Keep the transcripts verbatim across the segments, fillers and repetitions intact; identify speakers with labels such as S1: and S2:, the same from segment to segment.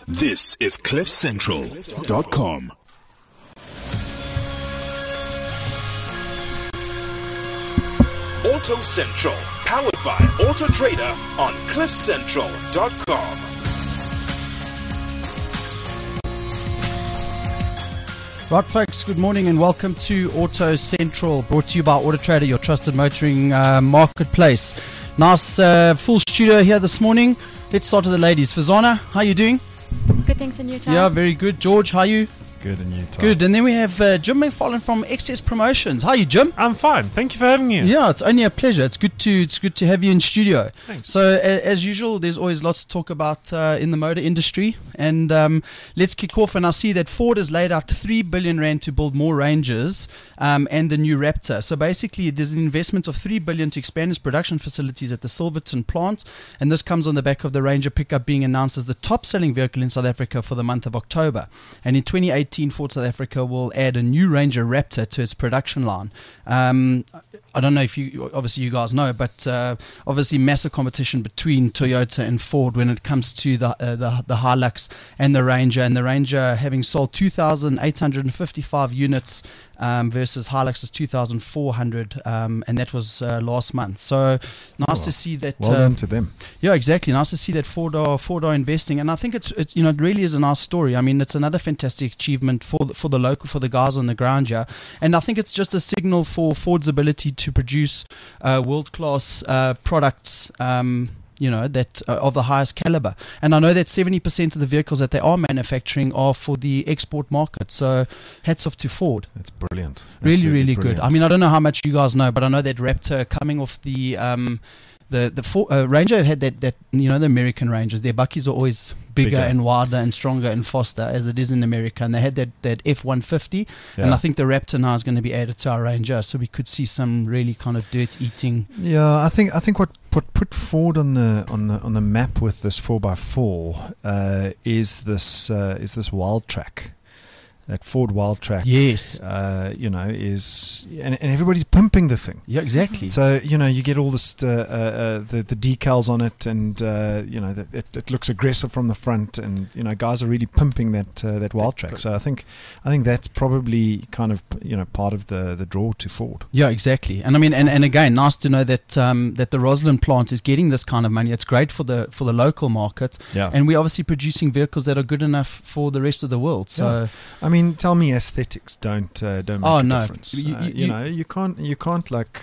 S1: This is cliff central dot com. Auto Central, powered by Auto Trader on cliff central dot com.
S2: Right, folks, good morning and welcome to Auto Central, brought to you by Auto Trader, your trusted motoring uh, marketplace. Nice uh, full studio here this morning. Let's start with the ladies. Fazana, how are you doing?
S3: Good, thanks, and you, Charles?
S2: Yeah, very good. George, how are you?
S4: Good, and you, Tom?
S2: Good, and then we have uh, Jim McFarlane from Excess Promotions. How are you, Jim?
S5: I'm fine. Thank you for having me.
S2: Yeah, it's only a pleasure. It's good to it's good to have you in studio.
S5: Thanks.
S2: So, a, as usual, there's always lots to talk about uh, in the motor industry, and um, let's kick off. And I see that Ford has laid out three billion rand to build more Rangers um, and the new Raptor. So basically, there's an investment of three billion to expand its production facilities at the Silverton plant, and this comes on the back of the Ranger pickup being announced as the top-selling vehicle in South Africa for the month of October. And in twenty eighteen, Ford South Africa will add a new Ranger Raptor to its production line. Um, I don't know if you, obviously you guys know, but uh, obviously massive competition between Toyota and Ford when it comes to the uh, the, the Hilux and the Ranger, and the Ranger having sold two thousand eight hundred fifty-five units um, versus Hilux's two thousand four hundred, um, and that was uh, last month. So nice
S4: Oh,
S2: to see that.
S4: Well
S2: uh,
S4: done to them.
S2: Yeah, exactly. Nice to see that Ford are Ford are investing, and I think it's it, you know it really is a nice story. I mean, it's another fantastic achievement for the, for the local for the guys on the ground here, and I think it's just a signal for Ford's ability to produce uh, world class uh, products. Um, you know, that uh, of the highest caliber. And I know that seventy percent of the vehicles that they are manufacturing are for the export market. So hats off to Ford.
S4: That's brilliant.
S2: Really,
S4: Absolutely
S2: really
S4: brilliant.
S2: good. I mean, I don't know how much you guys know, but I know that Raptor coming off the um, the the Ford, uh, Ranger had that that you know the American Rangers. Their buckies are always bigger,
S4: Bigger.
S2: and wider and stronger and faster as it is in America. And they had that that F one fifty, and
S4: Yeah.
S2: I think the Raptor now is going to be added to our Ranger, so we could see some really kind of dirt eating.
S4: Yeah, I think I think what put put Ford on the on the on the map with this four by four uh, is this uh, is this Wild Track. That Ford Wild Track,
S2: Yes.
S4: uh, you know, is and, and everybody's pumping the thing.
S2: Yeah, exactly.
S4: So you know, you get all this uh, uh, uh, the the decals on it, and uh, you know, that it, it looks aggressive from the front, and you know, guys are really pumping that uh, that Wild Track. So I think I think that's probably kind of you know part of the, the draw to Ford.
S2: Yeah, exactly. And I mean, and, and again, nice to know that um, that the Roslyn plant is getting this kind of money. It's great for the for the local market,
S4: Yeah,
S2: and we're obviously producing vehicles that are good enough for the rest of the world. So
S4: I mean, tell me aesthetics don't uh, don't make
S2: Oh,
S4: a
S2: no.
S4: difference.
S2: You-
S4: Uh,
S2: you-
S4: you,
S2: you-
S4: know, you can't you can't like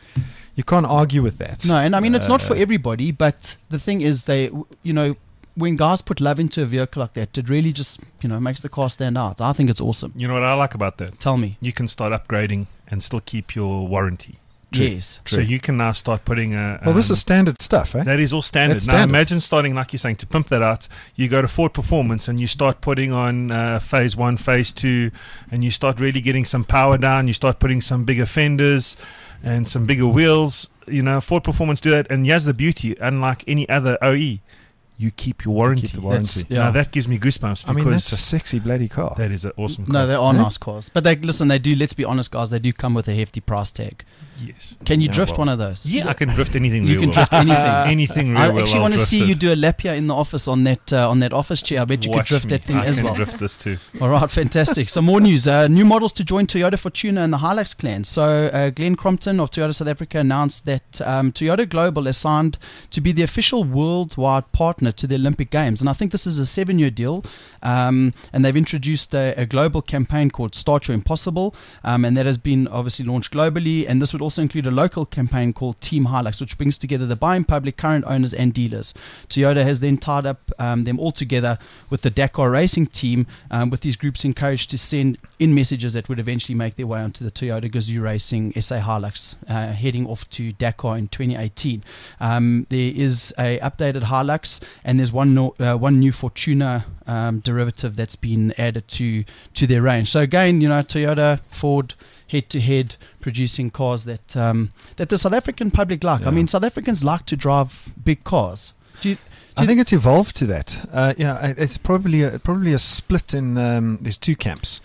S4: you can't argue with that.
S2: no, and I mean, it's not for
S4: Uh,
S2: everybody, but the thing is, they, you know, when guys put love into a vehicle like that, it really just, you know, makes the car stand out. I think it's awesome.
S5: You know what I like about that?
S2: Tell me.
S5: You can start upgrading and still keep your warranty.
S4: True.
S2: Yes.
S5: So you can now start putting a.
S4: Well, this
S5: um,
S4: is standard stuff, eh?
S5: that is all standard.
S4: That's
S5: Now
S4: standard.
S5: imagine starting, like you're saying, to pimp that out. You go to Ford Performance and you start putting on uh, phase one, phase two, and you start really getting some power down. You start putting some bigger fenders and some bigger wheels. You know, Ford Performance do that, and here's the beauty: unlike any other O E, you keep your warranty.
S4: Keep the warranty.
S2: That's- yeah.
S5: Now that gives me goosebumps because
S4: I mean, that's a sexy bloody car.
S5: that is an awesome car.
S2: No, they are
S4: Yeah.
S2: nice cars. But they listen, they do, let's be honest, guys, they do come with a hefty price tag.
S5: Yes.
S2: Can you
S4: Yeah,
S2: drift
S4: well,
S2: one of those?
S5: Yeah, I can drift anything.
S2: You
S5: real
S2: can
S5: well.
S2: drift anything.
S5: anything real
S2: I
S5: well.
S2: actually
S5: I'll
S2: want to
S5: drift
S2: see
S5: it.
S2: you do a lap here in the office on that uh, on that office chair. I bet you
S5: Watch
S2: could drift
S5: me.
S2: that thing
S5: I
S2: as
S5: can
S2: well.
S5: drift this too.
S2: All right, fantastic. So more news. Uh, new models to join Toyota Fortuner and the Hilux clan. So uh, Glenn Crompton of Toyota South Africa announced that um, Toyota Global has signed to be the official worldwide partner to the Olympic Games. And I think this is a seven-year deal. Um, and they've introduced a, a global campaign called Start Your Impossible. Um, and that has been obviously launched globally. And this would also include a local campaign called Team Hilux, which brings together the buying public, current owners and dealers. Toyota has then tied up um, them all together with the Dakar racing team, um, with these groups encouraged to send in messages that would eventually make their way onto the Toyota Gazoo Racing S A Hilux, uh, heading off to Dakar in twenty eighteen. Um, there is a updated Hilux, and there's one no, uh, one new Fortuner um, derivative that's been added to to their range. So again, you know, Toyota, Ford, head to head, producing cars that um, that the South African public like.
S4: Yeah.
S2: I mean, South Africans like to drive big cars. Do you,
S4: I think it's evolved to that. Uh, yeah, it's probably a, probably a split in. Um, there's two camps.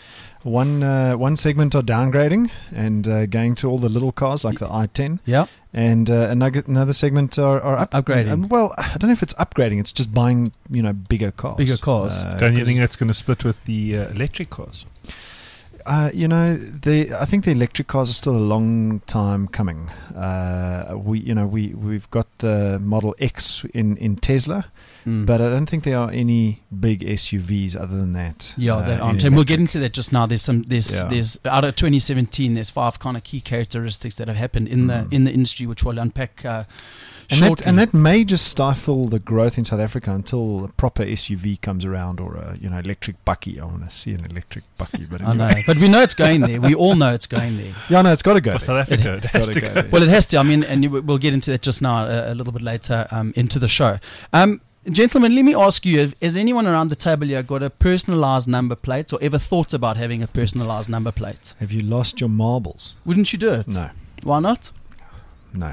S4: One uh, one segment are downgrading and uh, going to all the little cars like the i ten.
S2: Yeah.
S4: And uh, another another segment are, are up,
S2: Upgrading.
S4: Um, well, I don't know if it's upgrading. It's just buying, you know, bigger cars.
S2: Bigger cars.
S4: Uh,
S5: Don't you
S4: 'cause,
S5: think that's going to split with the uh, electric cars?
S4: Uh, you know, the I think the electric cars are still a long time coming. Uh, we, you know, we we've got the Model X in, in Tesla,
S2: Mm.
S4: but I don't think there are any big S U Vs other than that.
S2: Yeah,
S4: uh,
S2: they
S4: in
S2: aren't. And we'll get
S4: electric.
S2: into that just now. There's some there's
S4: Yeah.
S2: there's out of twenty seventeen there's five kind of key characteristics that have happened in
S4: Mm.
S2: the in the industry which we'll unpack uh,
S4: And
S2: shortly.
S4: that, and that may just stifle the growth in South Africa until a proper S U V comes around, or a, you know, electric bucky. I want to see an electric bucky, but
S2: I
S4: anyway.
S2: know, but we know it's going there. We all know it's going there.
S4: Yeah, no, it's got to go.
S5: For
S4: there.
S5: South Africa,
S2: It-
S5: it has
S4: Gotta
S5: to
S4: go
S5: go.
S4: there.
S2: Well, it has to. I mean, and you, we'll get into that just now a, a little bit later um, into the show. Um, gentlemen, let me ask you: have, Has anyone around the table here got a personalised number plate, or ever thought about having a personalised number plate?
S4: Have you lost your marbles?
S2: Wouldn't you do it?
S4: No,
S2: Why not?
S4: no.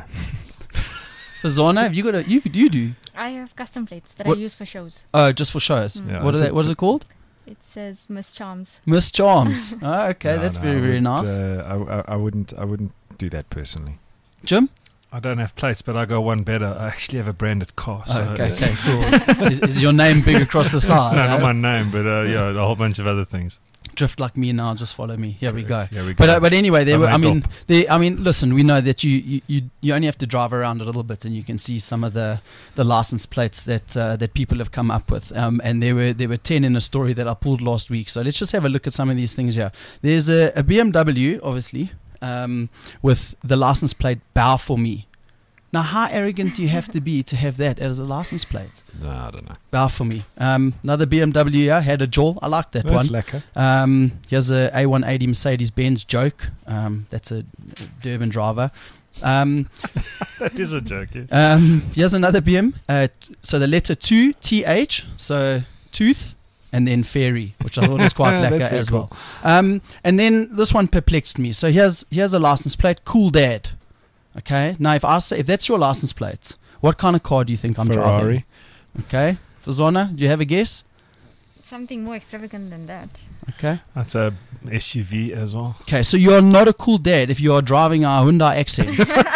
S2: Fazana, have you got a? You you do?
S3: I have custom plates that
S2: What-
S3: I use for shows.
S2: Oh, just for shows.
S3: Mm.
S4: Yeah,
S2: what
S4: I
S2: are they?
S4: think
S2: What is it called?
S3: It says Miss Charms.
S2: Miss Charms. Oh, okay,
S4: No,
S2: that's
S4: no,
S2: very
S4: I
S2: very
S4: wouldn't,
S2: nice.
S4: Uh, I, I, I wouldn't. I wouldn't do that personally.
S2: Jim.
S5: I don't have plates, but I go one better. I actually have a branded car.
S2: Oh,
S5: So
S2: okay,
S5: it's-
S2: okay, cool. is, is your name big across the side?
S5: No,
S2: eh?
S5: not my name, but uh, yeah, a whole bunch of other things.
S2: Drift like me now. Just follow me. Here we go.
S5: Here we go.
S2: But uh, but anyway, there
S5: I
S2: were. I
S5: made
S2: mean,
S5: up.
S2: they, I mean, listen. We know that you, you, you, you only have to drive around a little bit, and you can see some of the, the license plates that uh, that people have come up with. Um, and there were there were ten in a story that I pulled last week. So let's just have a look at some of these things here. There's a, a B M W, obviously, um, with the license plate "Bow for Me." Now, how arrogant do you have to be to have that as a license plate?
S4: No, I don't know.
S2: Bow for me. Um, another B M W here had a jaw. I like that
S4: That's
S2: one.
S4: lekker.
S2: Um, here's a A one eighty Mercedes Benz Joke. Um, that's a Durban driver. Um,
S5: That is a joke, yes.
S2: um, here's another B M. Uh, t- so the letter two T H. So tooth. And then fairy, which I thought was quite
S4: That's
S2: lekker
S4: very
S2: as well. Um, and then this one perplexed me. So here's here's a license plate. Cool Dad. Okay. Now, if I say if that's your license plate, what kind of car do you think I'm driving?
S4: Ferrari.
S2: Okay. Fazana, do you have a guess?
S3: Something more extravagant than that.
S2: Okay.
S5: That's a S U V as well.
S2: Okay, so you're not a cool dad if you are driving a Hyundai Accent.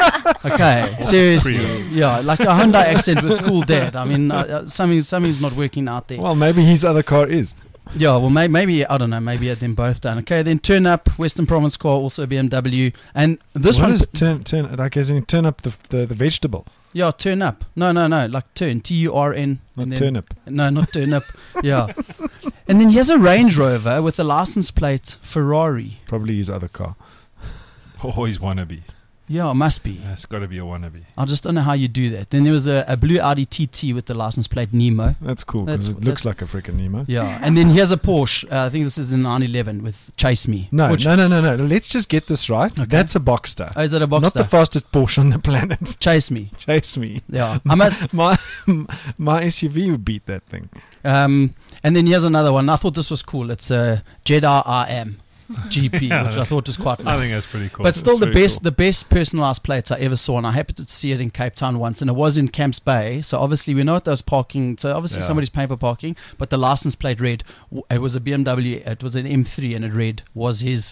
S2: Okay, seriously,
S5: Prius.
S2: yeah, like a Hyundai Accent with cool dad. I mean, uh, uh, something something's not working out there.
S4: Well, maybe his other car is.
S2: Yeah, well, may- maybe I don't know. Maybe at them both done. Okay, then turn up Western Province car, also a B M W, and this
S4: what
S2: one.
S4: is turn turn like as in turn up the the, the vegetable,
S2: Yeah, turn up. No, no, no, like turn. T U R N.
S4: not
S2: and then-
S4: turnip.
S2: No, not turn up. Yeah, and then here's a Range Rover with a license plate Ferrari.
S4: Probably his other car.
S5: Always wannabe.
S2: Yeah, must be.
S5: It's got to be a wannabe.
S2: I just don't know how you do that. Then there was a, a blue Audi T T with the license plate Nemo.
S4: That's cool because
S2: That's-
S4: it looks like a freaking Nemo.
S2: Yeah, and then here's a Porsche. Uh, I think this is a nine eleven with Chase Me.
S4: No,
S2: Which,
S4: no, no, no, no. Let's just get this right.
S2: Okay.
S4: That's a Boxster.
S2: Oh, is it a Boxster?
S4: Not the fastest Porsche on the planet.
S2: Chase Me.
S4: Chase me.
S2: Yeah, I must.
S4: My my S U V would beat that thing.
S2: Um, and then here's another one. I thought this was cool. It's a Jedi I Am G P,
S5: Yeah,
S2: which I thought was quite
S5: I
S2: nice.
S5: think that's pretty cool.
S2: But still,
S4: That's
S2: the
S4: very
S2: best,
S4: cool.
S2: the best personalised plates I ever saw, and I happened to see it in Cape Town once, and it was in Camps Bay. So obviously, we know what those parking. So obviously,
S4: Yeah.
S2: somebody's paying for parking, but the license plate read w- it was a B M W. It was an M three, and it read was his.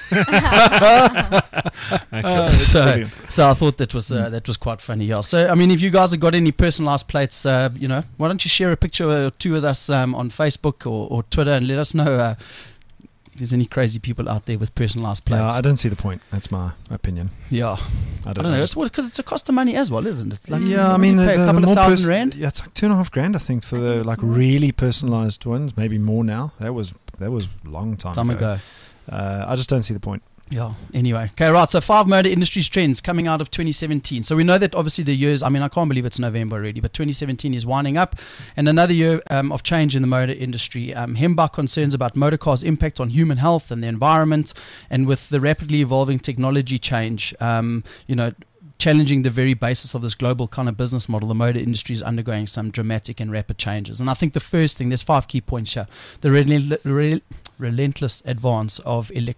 S4: Uh,
S2: so,
S4: brilliant.
S2: so I thought that was uh, that was quite funny. Yeah. So I mean, if you guys have got any personalised plates, uh, you know, why don't you share a picture or two with us um, on Facebook or, or Twitter and let us know uh, if there's any crazy people out there with personalised
S4: Yeah,
S2: plates.
S4: I don't see the point. That's my opinion.
S2: Yeah.
S4: I
S2: I
S4: don't,
S2: don't know.
S4: just-
S2: It's because it's a cost of money as well, isn't it? Like,
S4: yeah, I
S2: what do
S4: mean,
S2: you
S4: the,
S2: pay,
S4: the,
S2: a couple
S4: the
S2: of
S4: more
S2: thousand
S4: pers-
S2: rand.
S4: Yeah, it's like two and a half grand, I think, for
S3: I
S4: the
S3: think
S4: like
S3: it's more.
S4: really personalised ones. Maybe more now. That was that was a long time,
S2: Time
S4: ago.
S2: ago.
S4: Uh, I just don't see the point.
S2: Yeah. Anyway, okay, right. So five motor industries trends coming out of twenty seventeen. So we know that obviously the years. I mean, I can't believe it's November already, but twenty seventeen is winding up, and another year um, of change in the motor industry. Um, Hembach concerns about motor cars' impact on human health and the environment, and with the rapidly evolving technology change, um, you know. Challenging the very basis of this global kind of business model, the motor industry is undergoing some dramatic and rapid changes. And I think the first thing, there's five key points here: the relent- rel- relentless advance of elect-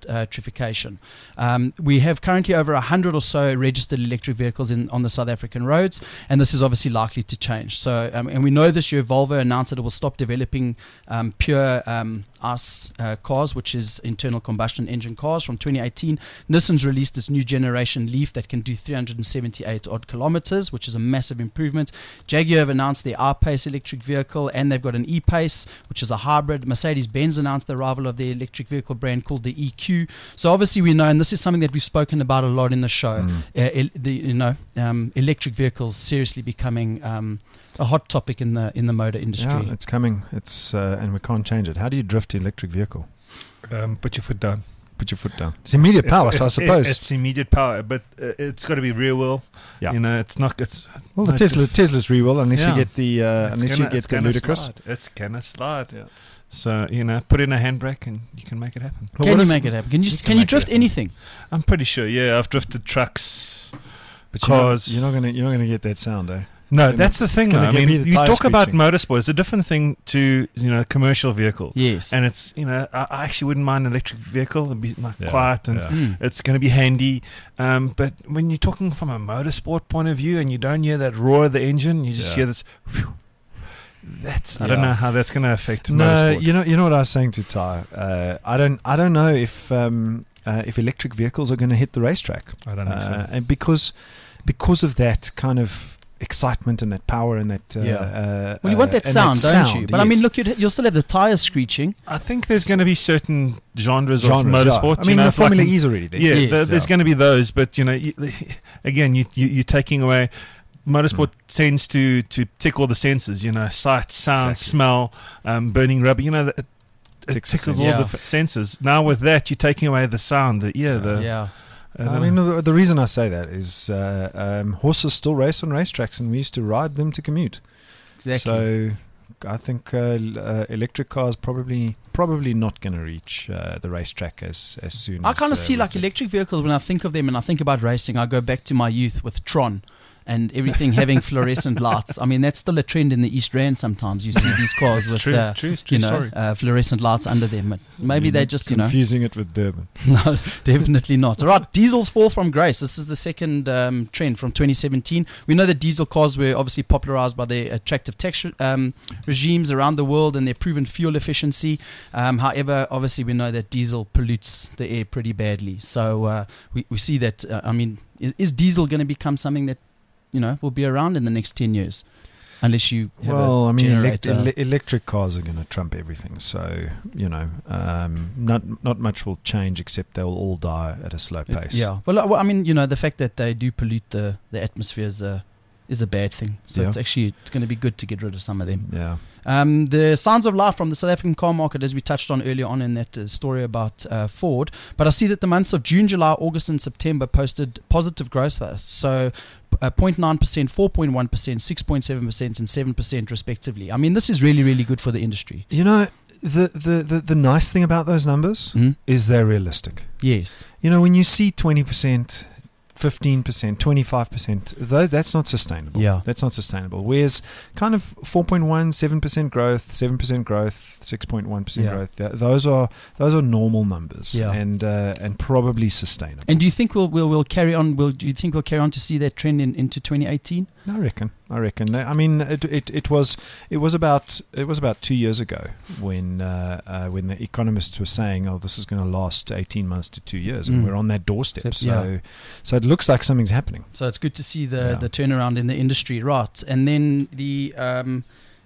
S2: electrification. Um, we have currently over one hundred or so registered electric vehicles in on the South African roads, and this is obviously likely to change. So, um, and we know this year Volvo announced that it will stop developing um, pure um, ICE uh, cars, which is internal combustion engine cars, from twenty eighteen. Nissan's released this new generation Leaf that can do three hundred seventy-eight odd kilometers, which is a massive improvement. Jaguar have announced their R-Pace electric vehicle, and they've got an E-Pace, which is a hybrid. Mercedes-Benz announced the arrival of their electric vehicle brand called the E Q. So obviously we know, and this is something that we've spoken about a lot in the show,
S4: Mm.
S2: uh, el- the, you know, um, electric vehicles seriously becoming um, a hot topic in the in the motor industry.
S4: Yeah, it's coming. It's uh, and we can't change it. How do you drift an electric vehicle?
S5: Um, put your foot down.
S4: Put your foot down. It's immediate power, so I
S5: It-
S4: suppose.
S5: it's immediate power, but uh, it's got to be rear wheel.
S4: Yeah.
S5: You know, it's not. It's
S4: well, the
S5: no,
S4: Tesla
S5: it's-
S4: Tesla's rear wheel, unless
S5: Yeah.
S4: you get the uh,
S5: it's
S4: unless
S5: gonna-
S4: you get
S5: it's
S4: the
S5: gonna
S4: ludicrous.
S5: slide. It's gonna slide.
S4: Yeah.
S5: So you know, put in a handbrake and you can make it happen.
S4: But
S2: Can
S4: what
S2: you
S4: is-
S2: make it happen? Can you,
S5: You
S2: can,
S5: can
S2: you
S5: make it
S2: drift
S5: happen.
S2: anything?
S5: I'm pretty sure. Yeah, I've drifted trucks.
S4: But you're not,
S5: Cars.
S4: you're not gonna you're not gonna get that sound, eh?
S5: No,
S4: gonna-
S5: that's the
S4: it's
S5: thing.
S4: gonna
S5: Though. I
S4: give
S5: mean,
S4: me the
S5: you
S4: tire
S5: talk about
S4: screeching.
S5: motorsport. It's a different thing to you know commercial vehicle.
S2: Yes.
S5: And it's you know I, I actually wouldn't mind an electric vehicle. It'd be like,
S4: Yeah,
S5: quiet and
S4: yeah.
S2: Mm.
S5: it's going to be handy. Um, but when you're talking from a motorsport point of view and you don't hear that roar of the engine, you just
S4: Yeah.
S5: hear this. Whew, that's I don't
S2: Yeah.
S5: know how that's going to affect
S4: No,
S5: motorsport.
S4: you know, you know what I was saying to Ty. Uh, I don't, I don't know if um, uh, if electric vehicles are going to hit the racetrack,
S5: I don't think
S4: uh,
S5: so.
S4: and because because of that kind of excitement and that power and that. Uh,
S2: Yeah.
S4: uh,
S2: Well, you want
S4: uh,
S2: that
S4: and
S2: sound, don't
S4: sound,
S2: you? But I mean,
S4: yes.
S2: look, you'd, you'll still have the tires screeching.
S5: I think there's going to be certain genres,
S4: Genres,
S5: of motorsport.
S4: yeah. I
S5: you
S4: mean,
S5: know,
S4: the
S5: it's like-
S4: Formula E is already there.
S5: Yeah,
S2: Yes.
S5: there- there's
S4: Yeah.
S5: going to be those, but you know, you, again, you, you you're taking away. Motorsport tends to to tick all the senses. You know, sight, sound,
S4: Exactly.
S5: smell, um, burning rubber. You know, it, it
S4: Ticks the
S5: tickles all
S2: senses.
S5: the f- senses. Now with that, you're taking away the sound, the ear, the.
S2: Yeah.
S5: I
S4: I
S5: don't
S4: mean,
S5: know.
S4: the, the reason I say that is uh, um, horses still race on racetracks, and we used to ride them to commute.
S2: Exactly.
S4: So I think uh, l- uh, electric cars probably probably not going to reach uh, the racetrack as as soon.
S2: I
S4: as,
S2: kind
S4: uh,
S2: of see
S4: we
S2: like
S4: think.
S2: electric vehicles when I think of them and I think about racing. I go back to my youth with Tron and everything having fluorescent lights. I mean, that's still a trend in the East Rand sometimes. You see these cars
S5: It's
S2: with,
S5: true,
S2: uh,
S5: true, it's true,
S2: you know,
S5: sorry.
S2: uh, fluorescent lights under them. But maybe
S4: You're
S2: they
S4: not
S2: just, you know.
S4: confusing it with Durban.
S2: No, definitely not. All right, diesels fall from grace. This is the second um, trend from twenty seventeen. We know that diesel cars were obviously popularized by their attractive tax um, regimes around the world and their proven fuel efficiency. Um, however, obviously we know that diesel pollutes the air pretty badly. So uh, we, we see that, uh, I mean, is, is diesel going to become something that, you know, will be around in the next ten years? Unless you have
S4: Well,
S2: a
S4: I mean, elect-
S2: generator.
S4: ele- electric cars are going to trump everything. So you know, um, not not much will change except they'll all die at a slow pace.
S2: Yeah. Well, uh, well, I mean, you know, the fact that they do pollute the, the atmosphere is a, is a bad thing. So
S4: Yeah.
S2: it's actually it's going to be good to get rid of some of them.
S4: Yeah.
S2: Um, the signs of life from the South African car market, as we touched on earlier on in that uh, story about uh, Ford. But I see that the months of June, July, August, and September posted positive growth for us. So uh, zero point nine percent, four point one percent, six point seven percent, and seven percent respectively. I mean, this is really, really good for the industry.
S4: You know, the, the, the, the nice thing about those numbers
S2: Mhm.
S4: is they're realistic.
S2: Yes.
S4: You know, when you see twenty percent, fifteen percent, twenty-five percent, those, that's not sustainable.
S2: Yeah.
S4: That's not sustainable. Whereas kind of four point one, seven percent growth, seven percent growth, six point one percent
S2: Yeah.
S4: growth, th- those are those are normal numbers
S2: Yeah.
S4: and uh, and probably sustainable.
S2: And do you think we'll we'll, we'll carry on? Will do you think we'll carry on to see that trend in, into twenty eighteen?
S4: I reckon. I reckon. I mean, it, it it was it was about it was about two years ago when uh, uh, when the economists were saying, "Oh, this is going to last eighteen months to two years," and
S2: Mm.
S4: we're on that doorstep.
S2: Yep,
S4: So,
S2: yeah.
S4: so it looks like something's happening.
S2: So it's good to see the,
S4: Yeah.
S2: the turnaround in the industry, right? And then the um,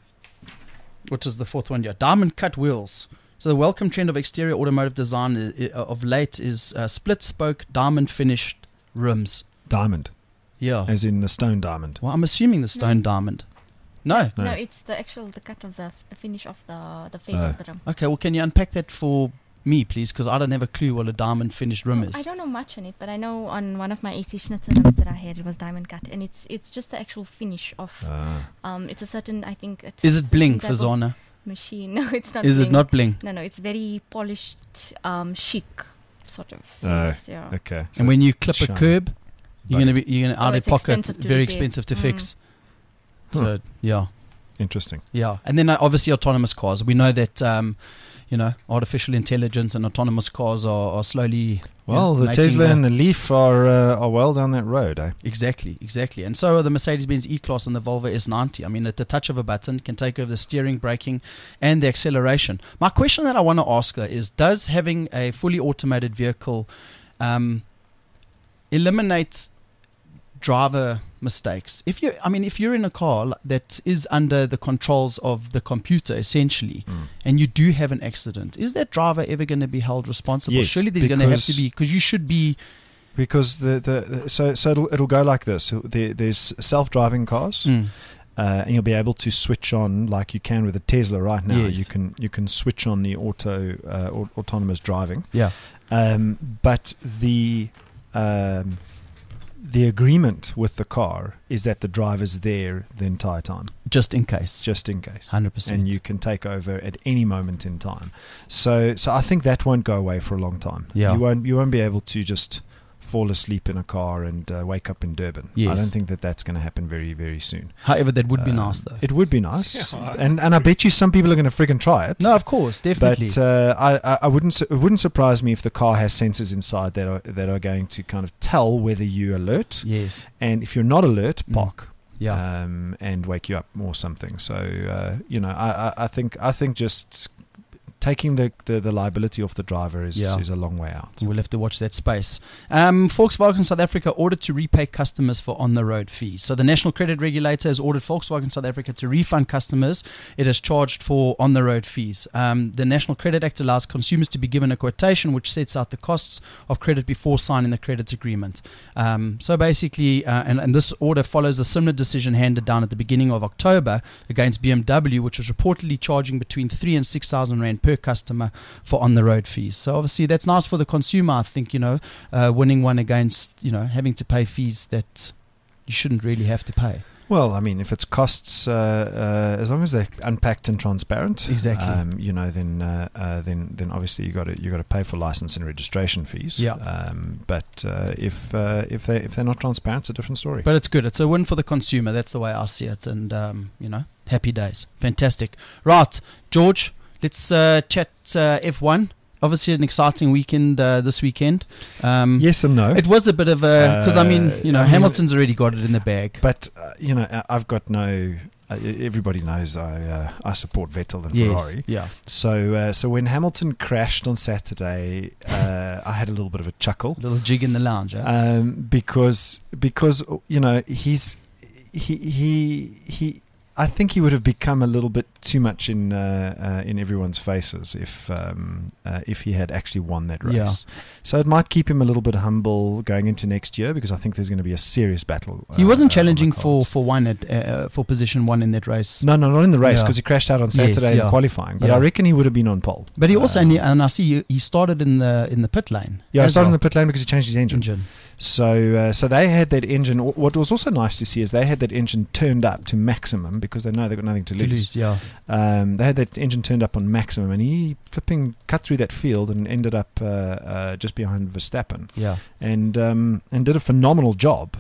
S2: what is the fourth one? Yeah, diamond cut wheels. So the welcome trend of exterior automotive design i- i- of late is uh, split spoke diamond finished rims.
S4: Diamond,
S2: Yeah.
S4: as in the stone diamond.
S2: Well, I'm assuming the stone
S3: No.
S2: diamond. No.
S4: No.
S3: No, it's the actual the cut of the the finish of the the face
S4: Oh.
S3: of the rim.
S2: Okay. Well, can you unpack that for me, please? Because I don't have a clue what a diamond finished rim
S3: Well,
S2: is.
S3: I don't know much on it, but I know on one of my A C Schnitzer rims that I had, it was diamond cut, and it's it's just the actual finish of.
S4: Ah.
S3: Um, it's a certain, I think. It's
S2: Is
S3: a
S2: it bling
S3: certain
S2: for
S3: type of
S2: Zona?
S3: Machine? No, it's not.
S2: Is
S3: bling.
S2: it not bling?
S3: No, no, it's very polished, um, chic, sort of.
S4: Oh,
S3: face, yeah.
S4: Okay.
S2: And when you clip a
S4: shiny.
S2: curb, you're
S4: But-
S2: gonna be you're gonna
S3: Oh,
S2: out of
S3: it's
S2: pocket,
S3: expensive to
S2: very
S3: repair.
S2: expensive to
S3: Mm.
S2: fix.
S4: Huh.
S2: So yeah.
S4: Interesting.
S2: Yeah, and then uh, obviously autonomous cars. We know that um, you know, artificial intelligence and autonomous cars are, are slowly.
S4: Well,
S2: you know,
S4: the
S2: making
S4: Tesla
S2: the-
S4: and the Leaf are uh, are well down that road, eh?
S2: Exactly, exactly. And so are the Mercedes-Benz E-Class and the Volvo S ninety. I mean, at the touch of a button, can take over the steering, braking, and the acceleration. My question that I want to ask her is, does having a fully automated vehicle um, eliminate driver mistakes? If you, I mean, if you're in a car that is under the controls of the computer, essentially,
S4: Mm.
S2: and you do have an accident, is that driver ever going to be held responsible?
S4: Yes,
S2: Surely there's going to have to
S4: because-
S2: be, because you should be...
S4: Because the, the, the so so it'll it'll go like this. There, there's self-driving cars,
S2: Mm.
S4: uh, and you'll be able to switch on like you can with a Tesla right now.
S2: Yes.
S4: You can you can switch on the auto uh, au- autonomous driving.
S2: Yeah.
S4: Um, but the um, the agreement with the car is that the driver's there the entire time,
S2: Just in case.
S4: just in case.
S2: one hundred percent.
S4: And you can take over at any moment in time. So, so I think that won't go away for a long time.
S2: Yeah.
S4: You won't, you won't be able to just fall asleep in a car and uh, wake up in Durban. I
S2: Yes.
S4: don't think that that's going to happen very, very soon.
S2: However, that would be
S4: Um,
S2: nice, though.
S4: It would be nice,
S5: Yeah.
S4: and and I bet you some people are going to friggin' try it.
S2: No, of course, definitely.
S4: But uh, I, I I wouldn't su- it wouldn't surprise me if the car has sensors inside that are that are going to kind of tell whether you're alert,
S2: yes.
S4: and if you're not alert,
S2: Mm.
S4: park.
S2: Yeah.
S4: Um, and wake you up or something. So uh, you know, I, I, I think I think just taking the, the, the liability off the driver is
S2: Yeah.
S4: is a long way out.
S2: We'll have to watch that space. Um, Volkswagen South Africa ordered to repay customers for on-the-road fees. So the National Credit Regulator has ordered Volkswagen South Africa to refund customers it has charged for on-the-road fees. Um, the National Credit Act allows consumers to be given a quotation which sets out the costs of credit before signing the credit agreement. Um, so basically, uh, and, and this order follows a similar decision handed down at the beginning of October against B M W, which was reportedly charging between three and six thousand rand per customer for on-the-road fees. So obviously that's nice for the consumer, I think, you know, uh, winning one against, you know, having to pay fees that you shouldn't really have to pay.
S4: Well, I mean, if it's costs, uh, uh, as long as they're unpacked and transparent,
S2: Exactly.
S4: um, you know, then uh, uh, then then obviously you got to you got to pay for license and registration fees.
S2: Yeah.
S4: Um, but uh, if uh, if they if they're not transparent, it's a different story.
S2: But it's good. It's a win for the consumer. That's the way I see it. And, um, you know, happy days. Fantastic. Right, George, let's uh, chat uh, F one. Obviously an exciting weekend uh, this weekend. Um,
S4: Yes and no.
S2: It was a bit of a... Because, I mean, you know,
S4: Uh, I mean-
S2: Hamilton's already got it in the bag.
S4: But uh, you know, I- I've got no. Uh, everybody knows I uh, I support Vettel and
S2: Yes.
S4: Ferrari.
S2: Yeah.
S4: So uh, so when Hamilton crashed on Saturday, uh, I had a little bit of a chuckle
S2: Little jig in the lounge, eh?
S4: um, because because you know he's he he he. I think he would have become a little bit too much in uh, uh, in everyone's faces if um, uh, if he had actually won that race.
S2: Yeah.
S4: So it might keep him a little bit humble going into next year because I think there's going to be a serious battle.
S2: He
S4: uh,
S2: wasn't
S4: uh, on the
S2: challenging for,
S4: cards.
S2: for one at uh, for position one in that race.
S4: No, no, not in the race
S2: Yeah.
S4: because he crashed out on
S2: Yes,
S4: Saturday
S2: yeah.
S4: in qualifying. But
S2: Yeah.
S4: I reckon he would have been on pole.
S2: But he also,
S4: Um,
S2: and, and I see you, he started in the in the pit lane.
S4: yeah, I
S2: as
S4: started in
S2: well.
S4: the pit lane because he changed his engine.
S2: engine.
S4: So, uh, so they had that engine. wh- What was also nice to see is they had that engine turned up to maximum because they know they've got nothing to
S2: To
S4: lose.
S2: lose, yeah.
S4: Um, they had that engine turned up on maximum, and he flipping cut through that field and ended up uh, uh, just behind Verstappen,
S2: Yeah.
S4: and um, and did a phenomenal job.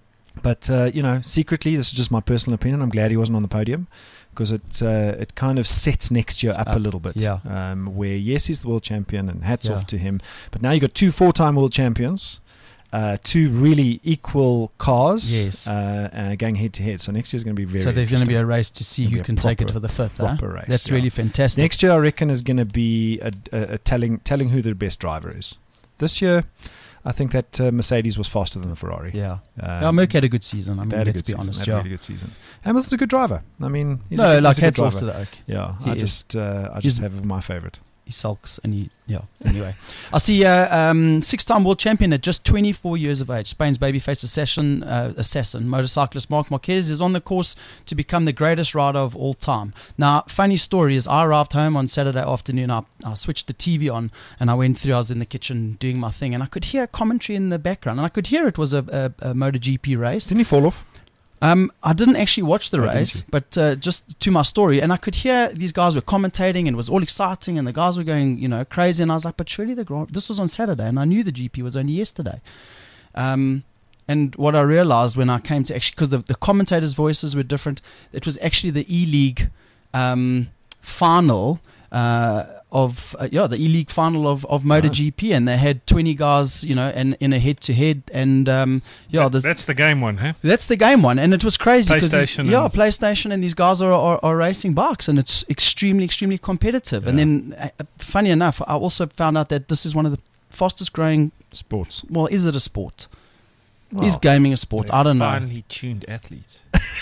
S4: But uh, you know, secretly, this is just my personal opinion. I'm glad he wasn't on the podium because it uh, it kind of sets next year up,
S2: Up,
S4: a little bit.
S2: yeah.
S4: Um, where yes, he's the world champion, and hats
S2: Yeah.
S4: off to him. But now you got two four-time world champions. Uh, two really equal cars
S2: Yes.
S4: uh, uh, going head to head. So next year's going to be very
S2: So there's going to be
S4: interesting.
S2: a race to see
S4: Gonna
S2: who
S4: be a
S2: can take it
S4: proper-
S2: for the fifth. Huh?
S4: proper race,
S2: That's
S4: yeah.
S2: really fantastic.
S4: Next year, I reckon, is going to be a, a, a telling telling who the best driver is. This year, I think that uh, Mercedes was faster than the Ferrari.
S2: Yeah.
S4: Um,
S2: yeah, Merck had a good season. I mean,
S4: they had a
S2: let's
S4: good
S2: be
S4: season.
S2: honest.
S4: They had
S2: Yeah.
S4: a really good season. Hamilton's a good driver. I mean, he's
S2: No,
S4: a good,
S2: like
S4: he's a good
S2: hats off
S4: driver.
S2: to the oak.
S4: Yeah,
S2: He
S4: I
S2: is.
S4: just uh, I
S2: He's-
S4: just have my favorite.
S2: He sulks and he, yeah, anyway. I see uh, um, six-time world champion at just twenty-four years of age. Spain's babyface assassin, uh, assassin, motorcyclist Marc Marquez is on the course to become the greatest rider of all time. Now, funny story is I arrived home on Saturday afternoon. I, I switched the T V on and I went through. I was in the kitchen doing my thing and I could hear commentary in the background. And I could hear it was a, a, a MotoGP race.
S4: Didn't he fall off?
S2: Um, I didn't actually watch the
S4: Oh, didn't
S2: race,
S4: you?
S2: but uh, just to my story, and I could hear these guys were commentating, and it was all exciting, and the guys were going, you know, crazy, and I was like, but surely the Grand, this was on Saturday, and I knew the G P was only yesterday. Um, and what I realized when I came to actually, because the, the commentators' voices were different, it was actually the E-League um, final uh, of uh, yeah the E-League final of, of MotoGP, and they had twenty guys, you know, in, in a head-to-head, and um, yeah,
S5: That-
S2: the,
S5: that's the game one, huh?
S2: that's the game one, and it was crazy. 'cause these-
S5: PlayStation
S2: yeah,
S5: and-
S2: PlayStation, and these guys are, are, are racing bikes, and it's extremely, extremely competitive. And
S4: Yeah.
S2: then, uh, funny enough, I also found out that this is one of the fastest growing.
S4: Sports.
S2: Well, is it a sport? is
S4: Well,
S2: gaming a sport? I don't know.
S5: Finely tuned athletes.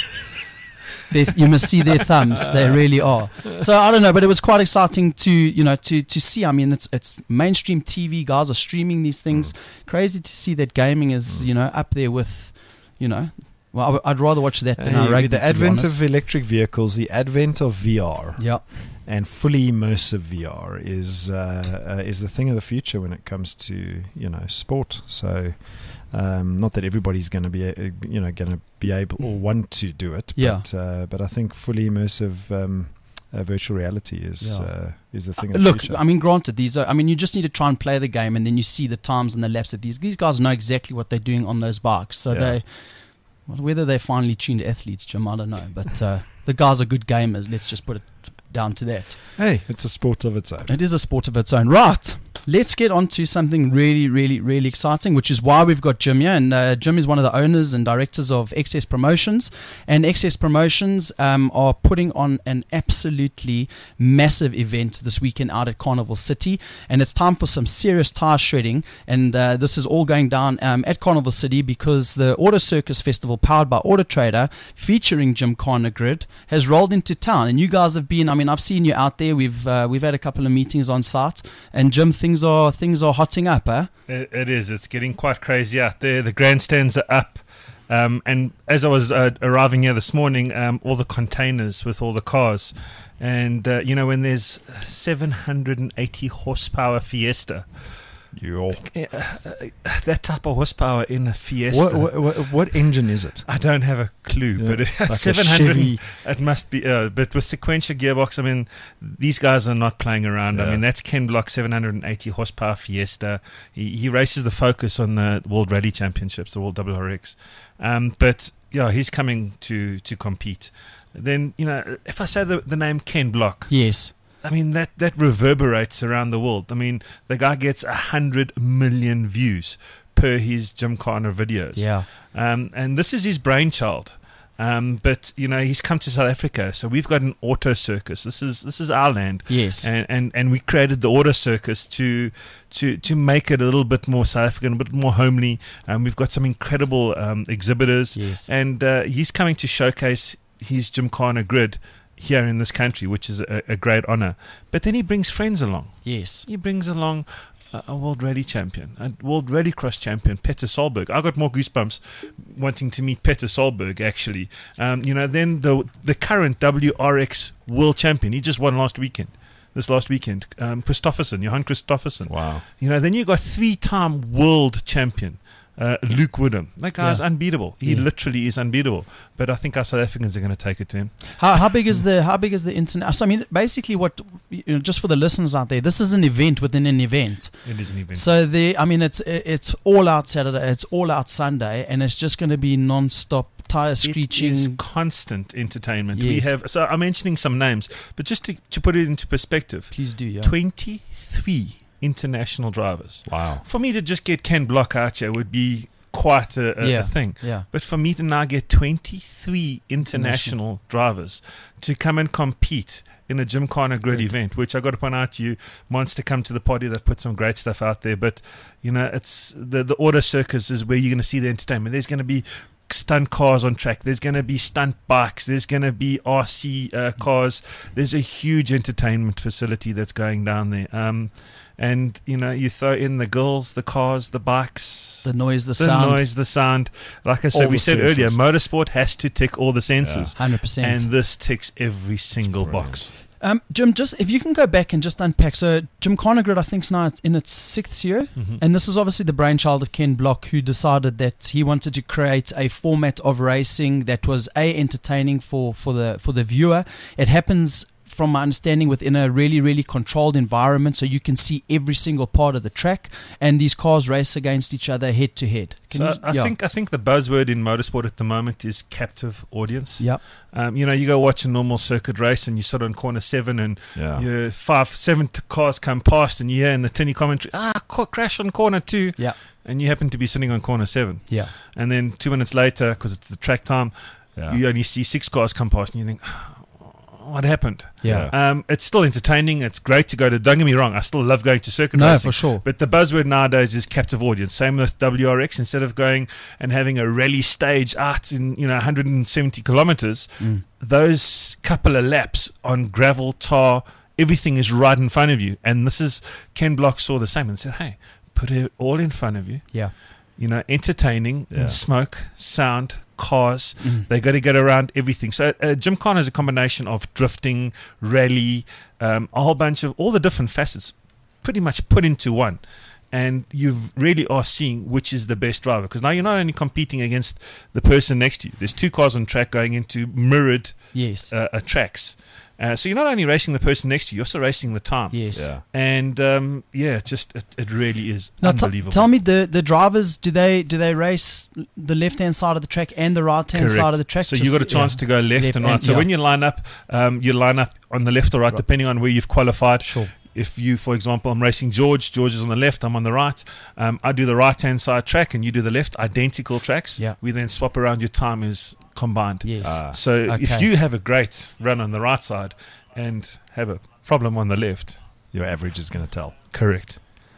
S2: They, you must see their thumbs; they really are. So I don't know, but it was quite exciting to you know to to see. I mean, it's it's mainstream T V. Guys are streaming these things.
S4: Mm.
S2: Crazy to see that gaming is you know up there with, you know. Well, I w- I'd rather watch that than
S4: Hey,
S2: our rugby.
S4: the
S2: to be
S4: advent
S2: honest.
S4: of electric vehicles, the advent of V R,
S2: yeah.
S4: and fully immersive V R is uh, uh, is the thing of the future when it comes to you know sport. So, um, not that everybody's going to be uh, you know going to be able or want to do it,
S2: Yeah.
S4: but uh, but I think fully immersive um, uh, virtual reality is
S2: Yeah.
S4: uh, is the thing
S2: Uh,
S4: of the
S2: Look,
S4: future.
S2: I mean, granted, these are. I mean, you just need to try and play the game, and then you see the times and the laps of these. These guys know exactly what they're doing on those bikes. So
S4: Yeah.
S2: they, well, whether they're finely tuned athletes, Jim, I don't know. But uh, the guys are good gamers. Let's just put it down to that.
S4: Hey, it's a sport of its own.
S2: It is a sport of its own. Right. Let's get on to something really, really, really exciting, which is why we've got Jim here. And uh, Jim is one of the owners and directors of X S Promotions. And X S Promotions um, are putting on an absolutely massive event this weekend out at Carnival City. And it's time for some serious tire shredding. And uh, this is all going down um, at Carnival City because the Auto Circus Festival, powered by Auto Trader, featuring Jim Carnegrid, has rolled into town. And you guys have been, I mean, I've seen you out there. We've uh, we've had a couple of meetings on site. And Jim, things are things are hotting up, eh?
S5: It, it is. It's getting quite crazy out there. The grandstands are up. Um, and as I was uh, arriving here this morning, um, all the containers with all the cars. And, uh, you know, when there's seven hundred eighty horsepower Fiesta,
S4: You
S5: uh, that type of horsepower in a Fiesta.
S4: what, what, what, what engine is it?
S5: I don't have a clue,
S4: Yeah,
S5: but
S4: like a
S5: seven hundred,
S4: Chevy.
S5: it must be. Uh, but with sequential gearbox, I mean, these guys are not playing around. I
S4: Yeah.
S5: mean, that's Ken Block, seven hundred eighty horsepower Fiesta. He, he races the Focus on the World Rally Championships, the World W R X. Um, but yeah, he's coming to to compete. Then you know, if I say the the name Ken Block,
S2: Yes.
S5: I mean, that, that reverberates around the world. I mean, the guy gets a hundred million views per his Gymkhana videos.
S2: Yeah.
S5: Um, and this is his brainchild. Um, but, you know, he's come to South Africa. So we've got an auto circus. This is this is our land.
S2: Yes.
S5: And, and, and we created the auto circus to to to make it a little bit more South African, a bit more homely. Um, we've got some incredible um, exhibitors.
S2: Yes.
S5: And uh, he's coming to showcase his Gymkhana grid here in this country, which is a, a great honor. But then he brings friends along.
S2: Yes.
S5: He brings along a, a world rally champion, a world rallycross champion, Peter Solberg. I got more goosebumps wanting to meet Peter Solberg, actually. Um, you know, then the the current W R X world champion, he just won last weekend. This last weekend, um, Christofferson, Johan Christofferson.
S4: Wow.
S5: You know, then you got three-time world champion Uh, Luke Woodham. That guy's
S2: Yeah.
S5: unbeatable. He
S2: Yeah.
S5: literally is unbeatable. But I think our South Africans are going to take it to him.
S2: How how big is the how big is the internet? So I mean, basically, what you know, just for the listeners out there, this is an event within an event.
S5: It is an event.
S2: So the I mean, it's it's all out Saturday, it's all out Sunday, and it's just going to be non-stop tire screeching.
S5: It is constant entertainment. We
S2: Yes.
S5: have. So I'm mentioning some names, but just to, to put it into perspective,
S2: Please do, yeah.
S5: twenty-three international drivers.
S4: Wow.
S5: For me to just get Ken Block out here would be quite a, a,
S2: Yeah.
S5: a thing.
S2: Yeah.
S5: But for me to now get twenty-three international drivers to come and compete in a Gymkhana Grid
S2: Good.
S5: event, which I got to point out to you, Monster come to the party, they've put some great stuff out there. But, you know, it's the, the auto circus is where you're going to see the entertainment. There's going to be stunt cars on track. There's going to be stunt bikes. There's going to be R C uh, cars. There's a huge entertainment facility that's going down there. Um, and, you know, you throw in the girls, the cars, the bikes,
S2: The noise, the,
S5: the
S2: sound,
S5: noise, the sound. Like I said,
S4: All
S5: we
S4: the
S5: said earlier,
S4: senses.
S5: motorsport has to tick all the senses.
S2: one hundred percent.
S5: And this ticks every single
S4: brilliant.
S5: box.
S2: Um, Jim, just if you can go back and just unpack. So Gymkhana Grid, I think, is now in its sixth year.
S5: Mhm.
S2: And this is obviously the brainchild of Ken Block, who decided that he wanted to create a format of racing that was a entertaining for, for the for the viewer. It happens from my understanding, within a really, really controlled environment, so you can see every single part of the track, and these cars race against each other head to head. Can
S5: So
S2: you-
S5: I
S2: yeah.
S5: think I think the buzzword in motorsport at the moment is captive audience.
S2: Yeah.
S5: Um, you know, you go watch a normal circuit race and you sit on corner seven and
S4: Yeah.
S5: you five, seven t- cars come past and you hear in the tinny commentary, ah, ca- crash on corner two.
S2: Yeah.
S5: And you happen to be sitting on corner seven.
S2: Yeah.
S5: And then two minutes later, because it's the track time,
S4: Yeah.
S5: you only see six cars come past and you think, what happened?
S2: Yeah.
S5: Um, it's still entertaining. It's great to go to. Don't get me wrong. I still love going to circuit
S2: No,
S5: racing.
S2: for sure.
S5: But the buzzword nowadays is captive audience. Same with W R X. Instead of going and having a rally stage out in you know one hundred seventy kilometers,
S2: Mm.
S5: those couple of laps on gravel, tar, everything is right in front of you. And this is Ken Block saw the same and said, "Hey, put it all in front of you.
S2: Yeah.
S5: You know, entertaining,
S4: Yeah.
S5: smoke, sound, cars.
S2: Mm.
S5: They got to get around everything." So uh, Gymkhana is a combination of drifting, rally, um, a whole bunch of all the different facets, pretty much put into one. And you really are seeing which is the best driver, because now you're not only competing against the person next to you. There's two cars on track going into mirrored
S2: Yes.
S5: uh, uh, tracks. Uh, so you're not only racing the person next to you, you're also racing the time.
S2: Yes.
S4: Yeah.
S5: And um, yeah, it just it, it really is
S2: Now, t-
S5: unbelievable.
S2: tell me, the, the drivers, do they do they race the left hand side of the track and the right hand
S5: Correct.
S2: side of the track?
S5: So
S2: Just-
S5: you got a chance
S2: yeah.
S5: to go left,
S2: Left
S5: and right.
S2: and-
S5: so
S2: yeah.
S5: when you line up, um, you line up on the left or right,
S2: Right.
S5: depending on where you've qualified.
S2: Sure.
S5: If you, for example, I'm racing George, George is on the left, I'm on the right. Um, I do the right-hand side track, and you do the left, identical tracks.
S2: Yeah.
S5: We then swap around, your time is combined.
S2: Yes.
S4: Ah.
S5: So if
S2: Okay.
S5: you have a great run on the right side and have a problem on the left,
S4: Your average is going to tell.
S5: correct.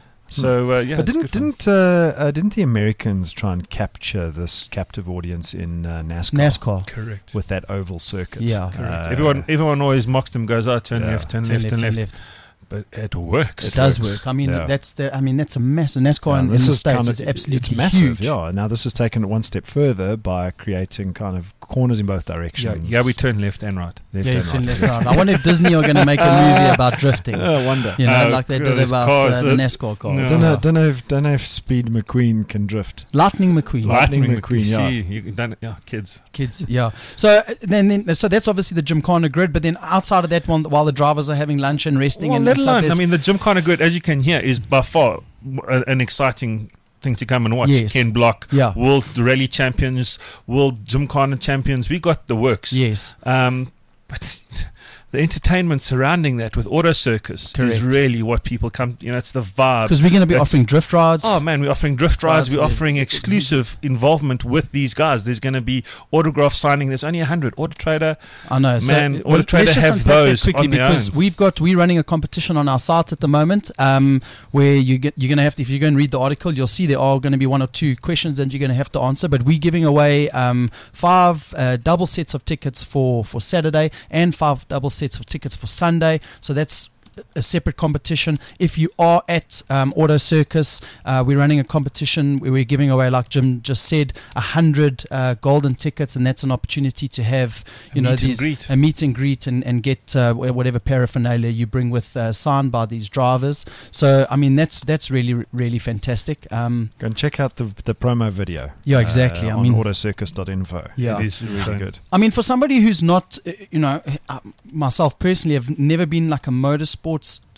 S5: So uh, yeah,
S4: but
S5: it's
S4: didn't
S5: good fun.
S4: didn't uh, uh, didn't the Americans try and capture this captive audience in uh, NASCAR?
S2: NASCAR.
S5: correct.
S4: With that oval circuit.
S2: Yeah.
S5: Correct.
S4: Uh,
S5: everyone, everyone always mocks them. Goes, oh, turn
S4: Yeah.
S5: left, turn,
S2: Turn
S5: left, turn left,
S2: left.
S5: But it works.
S2: It does
S4: works.
S2: work. I mean,
S4: Yeah.
S2: that's the. I mean, that's a massive. NASCAR
S4: Yeah,
S2: in, in the
S4: this
S2: States
S4: kind
S2: is
S4: of-
S2: absolutely
S4: it's massive.
S2: huge.
S4: Yeah. Now this has taken it one step further by creating kind of corners in both
S5: Yeah,
S4: directions.
S5: yeah, we turn left and right.
S4: left
S2: Yeah,
S4: and
S2: it's in
S4: right.
S2: left, right. I wonder if Disney are going to make a movie about drifting.
S4: I wonder.
S2: You know,
S5: Uh,
S2: like they
S5: yeah,
S2: did
S5: there's
S2: about
S5: cars
S2: uh, the
S5: that-
S2: NASCAR cars.
S5: No.
S4: Don't know,
S2: Yeah.
S4: don't know if don't know if Speed McQueen can drift.
S2: Lightning McQueen.
S4: Lightning
S5: Lightning
S4: McQueen,
S5: McQueen.
S4: yeah.
S5: See, you don't, yeah, kids.
S2: Kids, yeah. So uh, then, then, so that's obviously the Gymkhana grid. But then outside of that one, while the drivers are having lunch and resting,
S5: Well,
S2: and
S5: let
S2: and stuff,
S5: alone, I
S2: there's-
S5: mean, the Gymkhana grid, as you can hear, is by far a- an exciting thing to come and watch.
S2: Yes.
S5: Ken Block,
S2: Yeah.
S5: World Rally Champions, World Gymkhana Champions. We got the works.
S2: yes,
S5: Um, but the entertainment surrounding that with Auto Circus
S2: Correct.
S5: is really what people come. You know, it's the vibe.
S2: because we're going to be
S5: That's-
S2: offering drift rides.
S5: Oh man, we're offering drift rides.
S2: Rides,
S5: We're
S2: yeah.
S5: offering exclusive involvement with these guys. There's going to be autograph signing. There's only a hundred. Auto Trader.
S2: I know. So,
S5: Man,
S2: well,
S5: Auto Trader
S2: let's just
S5: have
S2: unpack that
S5: those
S2: quickly
S5: on their
S2: because
S5: own.
S2: we've got we're running a competition on our site at the moment, um, where you get you're going to have to, if you go and read the article, you'll see there are going to be one or two questions that you're going to have to answer. But we're giving away um, five uh, double sets of tickets for for Saturday and five double sets of tickets for Sunday. So that's a separate competition. If you are at um, Auto Circus, uh, we're running a competition where we're giving away, like Jim just said, a hundred uh, golden tickets, and that's an opportunity to have, you
S5: A
S2: know,
S5: meet and
S2: these
S5: greet.
S2: a meet and greet and and get uh, wh- whatever paraphernalia you bring with uh, signed by these drivers. So I mean, that's that's really really fantastic. Um,
S4: Go and check out the the promo video.
S2: Yeah, exactly.
S4: Uh,
S2: I
S4: on
S2: mean-
S4: autocircus dot info.
S2: yeah.
S5: It is
S4: Really
S5: insane.
S4: good.
S2: I mean, for somebody who's not, uh, you know, uh, myself personally, have never been like a motorsports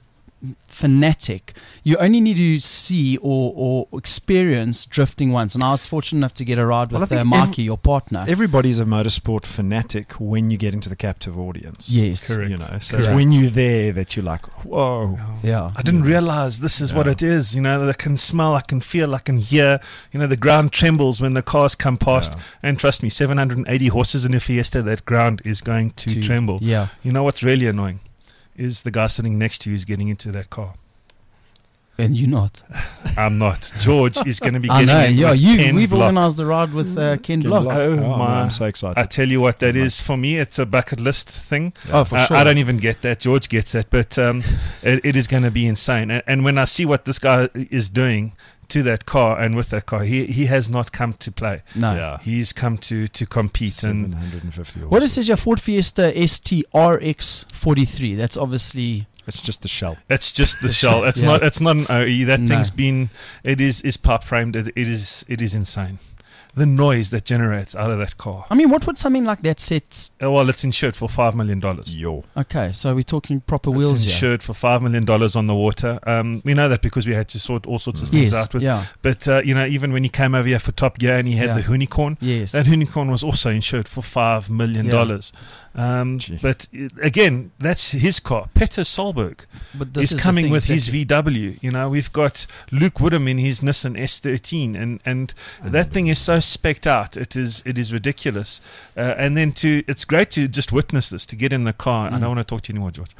S2: fanatic. You only need to see or, or experience drifting once. And I was fortunate enough to get a ride
S4: Well, I
S2: with
S4: think
S2: uh, Mikey, your partner.
S4: Everybody's a motorsport fanatic when you get into the captive audience.
S2: Yes.
S5: Correct.
S4: You know, so
S2: Correct.
S4: it's when you're there that you're like, whoa.
S2: Yeah.
S5: I didn't realize this is what
S4: Yeah.
S5: it is. You know, I can smell, I can feel, I can hear. You know, the ground trembles when the cars come past.
S4: Yeah.
S5: And trust me, seven hundred eighty horses in a Fiesta, that ground is going to,
S2: To-
S5: tremble.
S2: Yeah.
S5: You know what's really annoying is the guy sitting next to you is getting into that car.
S2: And you not.
S5: I'm not. George is going to be
S2: I
S5: getting
S2: know.
S5: in
S2: Yeah,
S5: with
S2: you.
S5: Ken
S2: We've
S5: Block.
S2: organised the ride with uh, Ken
S4: Ken
S2: Block.
S4: Block.
S5: Oh,
S4: Oh,
S5: my.
S4: I'm so
S5: I
S4: excited.
S5: tell you what, that
S4: Yeah.
S5: is for me. It's a bucket list thing.
S2: Oh, for
S5: Uh,
S2: sure.
S5: I don't even get that. George gets that, but um, it, it is going to be insane. And, and when I see what this guy is doing to that car and with that car, he he has not come to play.
S2: No.
S4: Yeah.
S5: He's come to to compete.
S4: seven
S5: And
S4: hundred fifty horses.
S2: What is this? Your Ford Fiesta S T R X forty-three. That's obviously.
S4: It's just the shell.
S5: it's just the shell. It's
S2: Yeah.
S5: not. It's not an O E. That
S2: No.
S5: thing's been. It is is pipe framed. It, it is. It is insane. the noise that generates out of that car.
S2: I mean, what would something like that set?
S5: Uh, Well, it's insured for five million dollars.
S4: Yo.
S2: Okay, so we're talking proper wheels
S5: It's
S2: here.
S5: insured for five million dollars on the water. Um, we know that because we had to sort all sorts of things
S2: Yes,
S5: out with.
S2: yeah,
S5: But uh, you know, even when he came over here for Top Gear and he had
S2: Yeah.
S5: the Unicorn,
S2: yes.
S5: that Unicorn was also insured for five million dollars. Um,
S4: Jeez.
S5: but uh, again, that's his car. Peter Solberg
S2: But this
S5: is
S2: is the
S5: coming
S2: thing,
S5: with his
S2: exactly.
S5: V W. You know, we've got Luke Woodham in his Nissan S thirteen, and and that thing is so specced out. It is it is ridiculous. Uh, and then to it's great to just witness this, to get in the car. I
S2: Mm.
S5: don't want to talk to you anymore, George.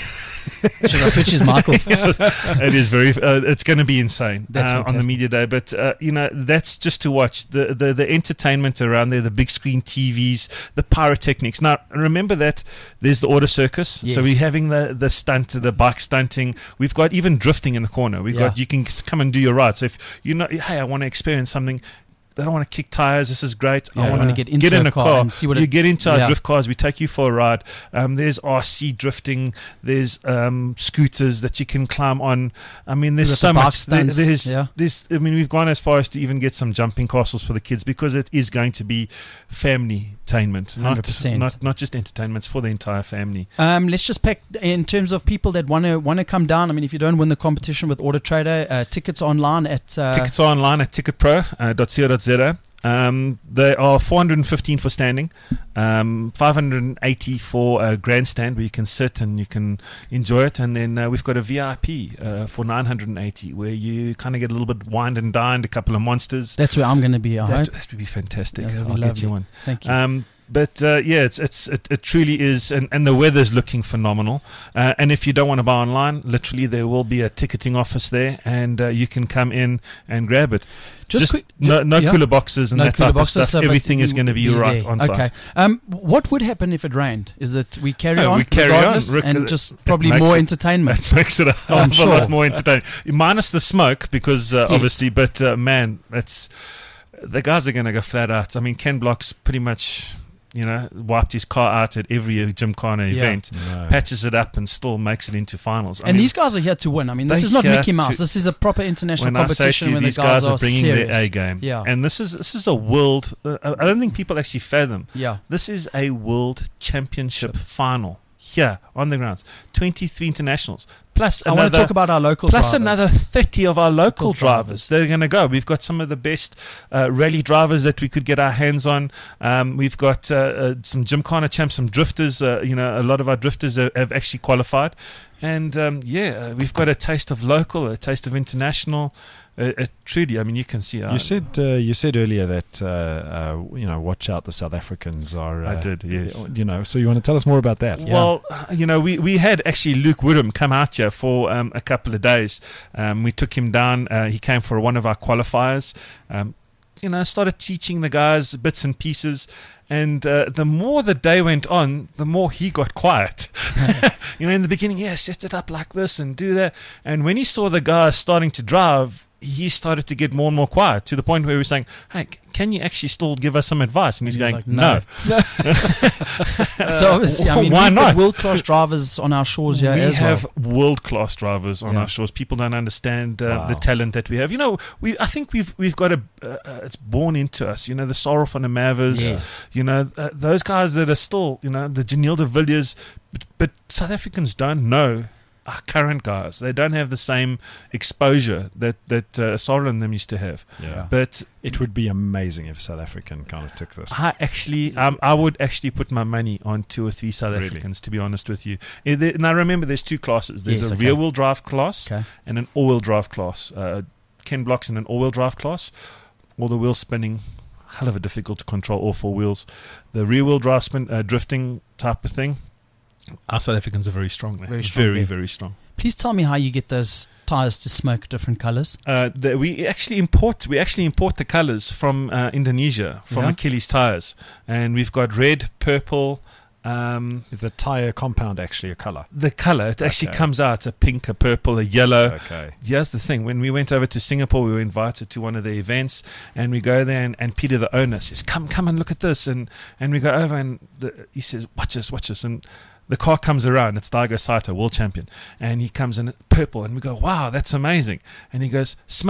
S2: Should I switch his mic off?
S5: It is very. Uh, it's going to be insane
S2: That's
S5: uh, on the
S2: fantastic.
S5: media day. But uh, you know, that's just to watch the, the the entertainment around there, the big screen T Vs, the pyrotechnics. Now, remember that there's the auto circus. So
S2: Yes.
S5: we're having the the stunt, the bike stunting. We've got even drifting in the corner. We've
S2: Yeah.
S5: got you can come and do your ride. So if you know, hey, I want to experience something. I don't want to kick tires. This is great.
S2: Yeah,
S5: I
S2: I
S5: want
S2: wanna
S5: to
S2: get into
S5: in
S2: a
S5: a
S2: car
S5: car.
S2: and see what
S5: you
S2: it-
S5: get into our
S2: yeah.
S5: drift cars. We take you for a ride. Um, there's R C drifting. There's um, scooters that you can climb on. I mean, there's
S2: With
S5: so
S2: the bike
S5: much. There,
S2: stunts,
S5: there's,
S2: yeah.
S5: there's. I mean, we've gone as far as to even get some jumping castles for the kids because it is going to be family entertainment,
S2: one hundred
S5: not
S2: percent.
S5: not not just entertainment. It's for the entire family.
S2: Um, let's just pick in terms of people that want to want to come down. I mean, if you don't win the competition with Auto Trader, uh, tickets are online at uh,
S5: Tickets are online at ticket pro dot co dot za. Um, they are four hundred fifteen for standing, um, five hundred eighty for a grandstand where you can sit and you can enjoy it, and then uh, we've got a V I P uh, for nine hundred eighty where you kind of get a little bit wined and dined, a couple of monsters.
S2: That's where I'm going to be. I
S5: That,
S2: hope.
S5: that would be fantastic.
S2: Yeah, that'd be
S5: I'll get you
S2: lovely.
S5: one.
S2: Thank you.
S5: Um, but uh, yeah, it's it's it, it truly is, and, and the weather's looking phenomenal. Uh, and if you don't want to buy online, literally there will be a ticketing office there, and uh, you can come in and grab it.
S2: just
S5: Just
S2: quick,
S5: no, no
S2: yeah.
S5: cooler boxes and
S2: No
S5: that
S2: cooler
S5: type
S2: boxes,
S5: of
S2: so,
S5: stuff.
S2: but
S5: Everything is
S2: you
S5: going to be
S2: will
S5: right
S2: there.
S5: on
S2: Okay.
S5: site.
S2: Um, what would happen if it rained? Is it we carry
S5: Oh,
S2: on,
S5: we carry on,
S2: regardless,
S5: Rick,
S2: and
S5: it-
S2: just
S5: it
S2: probably
S5: makes
S2: more
S5: it-
S2: entertainment?
S5: It makes it a hell
S2: I'm
S5: of a
S2: sure.
S5: lot more entertaining. Minus the smoke, because uh,
S2: Yes.
S5: obviously, but uh, man, that's the guys are going to go flat out. I mean, Ken Block's pretty much, you know, wiped his car out at every Gymkhana
S2: Yeah.
S5: event,
S4: No.
S5: patches it up, and still makes it into finals. I
S2: And
S5: mean,
S2: these guys are here to win. I mean, this
S5: They're
S2: is not
S5: here
S2: Mickey Mouse.
S5: to-
S2: This is a proper international
S5: when I say
S2: competition
S5: to you,
S2: when
S5: these
S2: the guys,
S5: guys are bringing
S2: serious.
S5: their A game,
S2: Yeah.
S5: and this is this is a world. Uh, I don't think people actually fathom.
S2: Yeah.
S5: This is a world championship final here on the grounds. twenty-three internationals plus
S2: I
S5: another.
S2: want to talk about our local
S5: Plus
S2: drivers.
S5: another thirty of our local
S2: Local
S5: drivers.
S2: drivers.
S5: They're going to go. We've got some of the best uh, rally drivers that we could get our hands on. Um, we've got uh, uh, some Gymkhana champs, some drifters. Uh, you know, a lot of our drifters have, have actually qualified. And um, yeah, uh, we've got a taste of local, a taste of international. Uh, it truly, I mean, you can see. Uh,
S4: You said uh, you said earlier that uh, uh, you know, watch out, the South Africans are. Uh,
S5: I did, yes.
S4: You know, so you want to tell us more about that?
S5: Well, uh, you know, we, we had actually Luke Woodham come out here for um, a couple of days. Um, we took him down. Uh, he came for one of our qualifiers. Um, you know, started teaching the guys bits and pieces. And uh, the more the day went on, the more he got quiet. You know, in the beginning, yeah, set it up like this and do that. And when he saw the guys starting to drive, he started to get more and more quiet to the point where we were saying, hey, c- can you actually still give us some advice? And he's
S2: And
S5: going,
S2: he's like,
S5: no.
S2: So obviously, I mean,
S5: Why
S2: we've
S5: not?
S2: got world-class drivers on our shores here
S5: we
S2: as
S5: have
S2: well.
S5: world-class drivers on
S2: Yeah.
S5: our shores. People don't understand uh,
S4: Wow.
S5: the talent that we have. You know, we I think we've we've got a uh, uh, it's born into us. You know, the Sorrel van der Mavers.
S2: Yes.
S5: You know, uh, those guys that are still, you know, the Janelle de Villiers, but, but South Africans don't know our current guys. They don't have the same exposure that that uh, Sorrel and them used to have.
S4: Yeah.
S5: But
S4: It would be amazing if South African kind of took this.
S5: I actually, um, I would actually put my money on two or three South
S4: Really?
S5: Africans, to be honest with you. Eh, there- Now remember, there's two classes. There's
S2: Yes,
S5: a
S2: okay.
S5: rear-wheel drive class
S2: Okay.
S5: and an all-wheel drive class. Uh, Ken Block's in an all-wheel drive class. All the wheels spinning, hell of a difficult to control, all four wheels. The rear-wheel drive spin, uh, drifting type of thing. Our South Africans are very strong there.
S2: Very strong
S5: Very,
S2: there.
S5: very strong.
S2: Please tell me how you get those tires to smoke different colors.
S5: Uh, the, we actually import we actually import the colors from uh, Indonesia, from
S2: Yeah?
S5: Achilles tires, and we've got red, purple. Um,
S4: Is the tire compound actually a color?
S5: the color it actually
S4: Okay.
S5: comes out a pink, a purple, a yellow.
S4: Okay.
S5: Here's the thing: when we went over to Singapore, we were invited to one of the events, and we go there, and, and Peter, the owner, says, "Come, come and look at this," and and we go over, and the, he says, "Watch this, watch this," and the car comes around. It's Daigo Saito, world champion, and he comes in purple, and we go, "Wow, that's amazing!" And he goes, "Smell."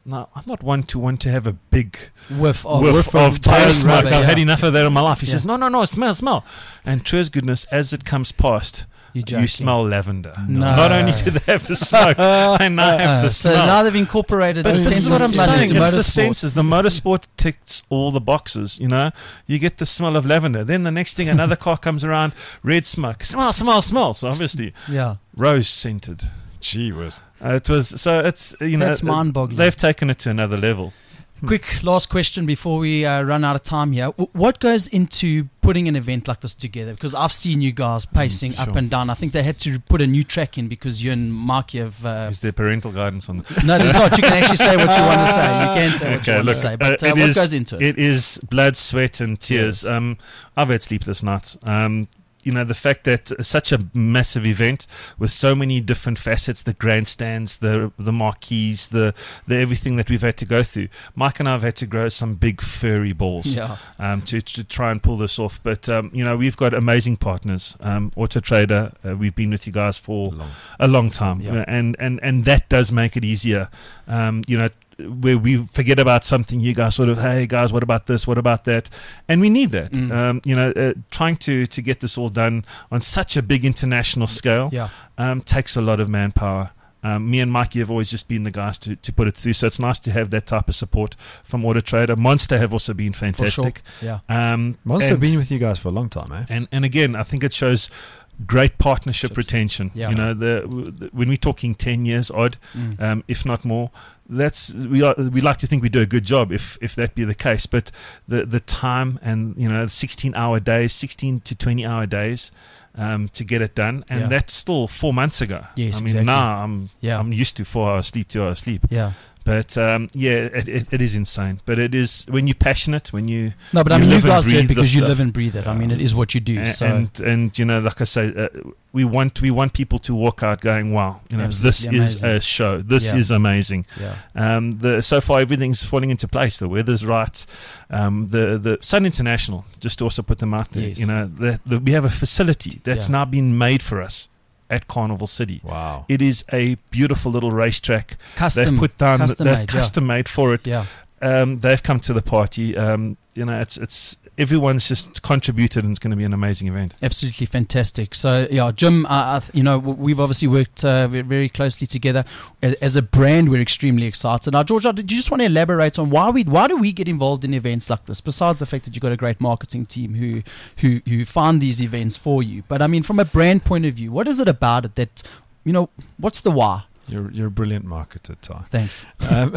S5: Now, I'm not one to want to have a big
S2: whiff of,
S5: whiff of tire
S2: burning
S5: smoke.
S2: rubber,
S5: I've
S2: yeah.
S5: had enough of that in my life. He
S2: Yeah.
S5: says, no, no, no, smell, smell. And true as goodness, as it comes past,
S2: You're
S5: you
S2: joking.
S5: smell lavender.
S2: No.
S5: Not only do they have the smoke, they now have the
S2: Uh, so
S5: smell.
S2: now they've incorporated
S5: But
S2: the
S5: this is
S2: sense
S5: what
S2: of
S5: I'm
S2: smell
S5: saying.
S2: into
S5: It's the
S2: motorsport.
S5: senses. The motorsport ticks all the boxes. You know, you get the smell of lavender. Then the next thing, another car comes around, red smoke. Smell, smell, smell. So obviously,
S2: Yeah,
S5: rose scented.
S4: Gee whiz.
S5: Uh, it was so. It's you know,
S2: that's
S5: uh,
S2: mind-boggling.
S5: they've taken it to another level.
S2: Quick last question before we uh, run out of time here. W- what goes into putting an event like this together? Because I've seen you guys pacing
S5: Mm,
S2: up
S5: sure.
S2: and down. I think they had to put a new track in because you and Marky have. Uh,
S5: Is there parental guidance on that?
S2: no, there's not. You can actually say what you want to say. You can say what you
S5: Okay,
S2: want
S5: look,
S2: to say. But
S5: uh,
S2: uh,
S5: it
S2: what
S5: is-
S2: goes into it?
S5: It is blood, sweat, and tears.
S2: Tears.
S5: Um, I've had sleepless nights. Um, you know, the fact that such a massive event with so many different facets, the grandstands, the the marquees, the the everything that we've had to go through. Mike and I have had to grow some big furry balls.
S2: Yeah.
S5: Um, to, to try and pull this off. But, um, you know, we've got amazing partners. Um, Auto Trader, uh, we've been with you guys for
S4: Long.
S5: a long time.
S2: Yeah.
S5: Uh, and, and, and that does make it easier. Um, you know, where we forget about something, you guys sort of, hey, guys, what about this? What about that? And we need that.
S2: Mm.
S5: Um, you know, uh, trying to, to get this all done on such a big international scale
S2: Yeah.
S5: um, takes a lot of manpower. Um, me and Mikey have always just been the guys to, to put it through. So it's nice to have that type of support from Auto Trader. Monster have also been
S2: For sure.
S5: fantastic.
S2: Yeah.
S5: Um,
S4: Monster
S5: and,
S4: have been with you guys for a long time, eh?
S5: and and again, I think it shows great partnership
S2: Ships.
S5: retention.
S2: Yeah.
S5: You know, the, the when we're talking ten years odd,
S2: Mm.
S5: um, if not more, that's we are. We like to think we do a good job, if if that be the case. But the the time and you know, sixteen hour days, sixteen to twenty hour days. Um, to get it done, and
S2: Yeah.
S5: that's still four months ago.
S2: Yes,
S5: I mean
S2: exactly.
S5: now I'm
S2: Yeah.
S5: I'm used to four hours sleep, two hours sleep.
S2: Yeah.
S5: But um, yeah, it, it, it is insane. But it is when you're passionate, when you
S2: No, but I
S5: You
S2: mean, you
S5: live and
S2: guys do it
S5: breathe
S2: because
S5: this
S2: you
S5: stuff.
S2: live and breathe it. I mean, it is what you do.
S5: A-
S2: So
S5: and and you know, like I say, uh, we want we want people to walk out going, wow, you know, this
S2: Absolutely
S5: is
S2: amazing.
S5: a show. This
S2: Yeah.
S5: is amazing.
S2: yeah,
S5: Um, the so far everything's falling into place. The weather's right. Um, the the Sun International, just to also put them out there.
S2: Yes.
S5: You know, the, the, we have a facility that's
S2: Yeah.
S5: now been made for us at Carnival City.
S4: Wow.
S5: It is a beautiful little racetrack.
S2: custom.
S5: They've put down.
S2: custom
S5: They've
S2: made, yeah.
S5: custom made for it.
S2: Yeah.
S5: Um, they've come to the party. Um, you know, it's it's everyone's just contributed, and it's going to be an amazing event.
S2: Absolutely fantastic. So, yeah, Jim, uh, uh, you know, w- we've obviously worked uh, ve- very closely together. A- As a brand, we're extremely excited. Now, Georgia, did you just want to elaborate on why we why do we get involved in events like this? Besides the fact that you've got a great marketing team who who who find these events for you, but I mean, from a brand point of view, what is it about it that, you know, what's the why?
S4: You're you're a brilliant marketer, Ty.
S2: Thanks.
S4: um,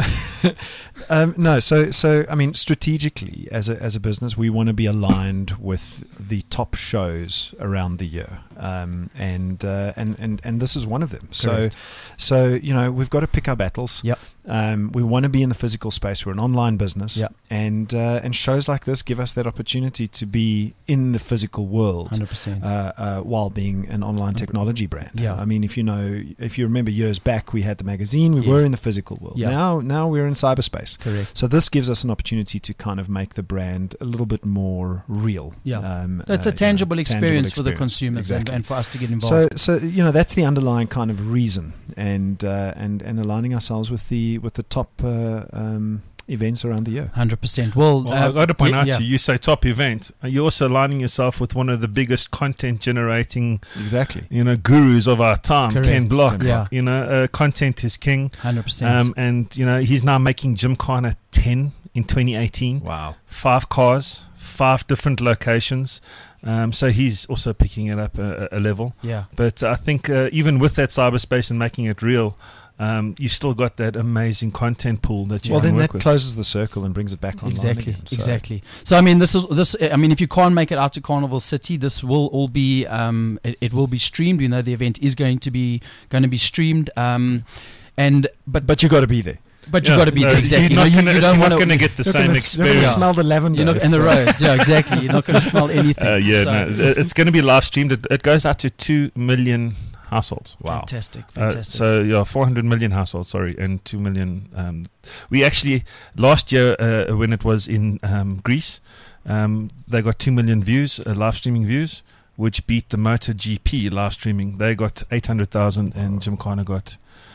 S4: um, no, so so I mean, strategically, as a as a business, we want to be aligned with the top shows around the year, um, and uh, and and and this is one of them. So,
S2: Correct.
S4: so you know, we've got to pick our battles.
S2: Yep.
S4: Um, we want to be in the physical space. We're an online business.
S2: Yep.
S4: And uh, and shows like this give us that opportunity to be in the physical world.
S2: one hundred percent.
S4: Uh, uh, while being an online technology brand.
S2: Yeah.
S4: I mean, if you know, if you remember years back, we had the magazine, we
S2: Yes.
S4: were in the physical world.
S2: Yeah.
S4: Now, now we're in cyberspace.
S2: Correct.
S4: So this gives us an opportunity to kind of make the brand a little bit more real.
S2: Yeah.
S4: Um,
S2: So it's
S4: uh,
S2: a
S4: you know,
S2: tangible experience for the
S4: experience.
S2: consumers and,
S4: Exactly.
S2: and for us to get involved.
S4: So, so you know, that's the underlying kind of reason, and uh, and and aligning ourselves with the with the top uh, um, events around the year.
S2: one hundred percent. Well,
S5: Well,
S2: uh,
S5: I've got to point
S2: yeah,
S5: out
S2: yeah.
S5: to you, you say top event. You're also aligning yourself with one of the biggest content generating,
S4: Exactly.
S5: you know, gurus of our time,
S2: Correct.
S5: Ken Block.
S2: Ken Block.
S5: You know, uh, content is king.
S2: one hundred percent.
S5: Um, and, you know, he's now making Gymkhana ten in twenty eighteen.
S4: Wow.
S5: Five cars, five different locations. Um, so he's also picking it up a, a level.
S2: yeah.
S5: But I think uh, even with that cyberspace and making it real, um, you still got that amazing content pool that you
S4: Well,
S5: can
S4: then
S5: work
S4: that
S5: with.
S4: closes the circle and brings it back online
S2: Exactly,
S4: again. So-
S2: exactly. So I mean, this is this. I mean, if you can't make it out to Carnival City, this will all be. Um, it, it will be streamed. We know the event is going to be going to be streamed. Um, and but
S4: But you got to be there.
S2: but you
S5: Yeah,
S2: got to be
S5: no,
S2: there exactly.
S5: You're
S2: You,
S5: not
S2: know, you,
S5: gonna-
S2: you don't
S5: you're
S2: want
S5: not
S2: to
S5: going to get the
S4: You're
S5: same
S4: gonna,
S2: You're
S4: You're
S2: Yeah.
S4: gonna smell the lavender.
S2: You're not in the roads. Yeah, exactly. You're not going to smell anything.
S5: Uh, yeah,
S2: So,
S5: no, it- it's going to be live streamed. It, it goes out to two million households.
S2: Fantastic,
S5: Uh,
S2: fantastic.
S5: so yeah, four hundred million households. Sorry, and two million. Um, we actually last year uh, when it was in um, Greece, um, they got two million views, uh, live streaming views, which beat the MotoGP live streaming. They got eight hundred thousand, and Gymkhana got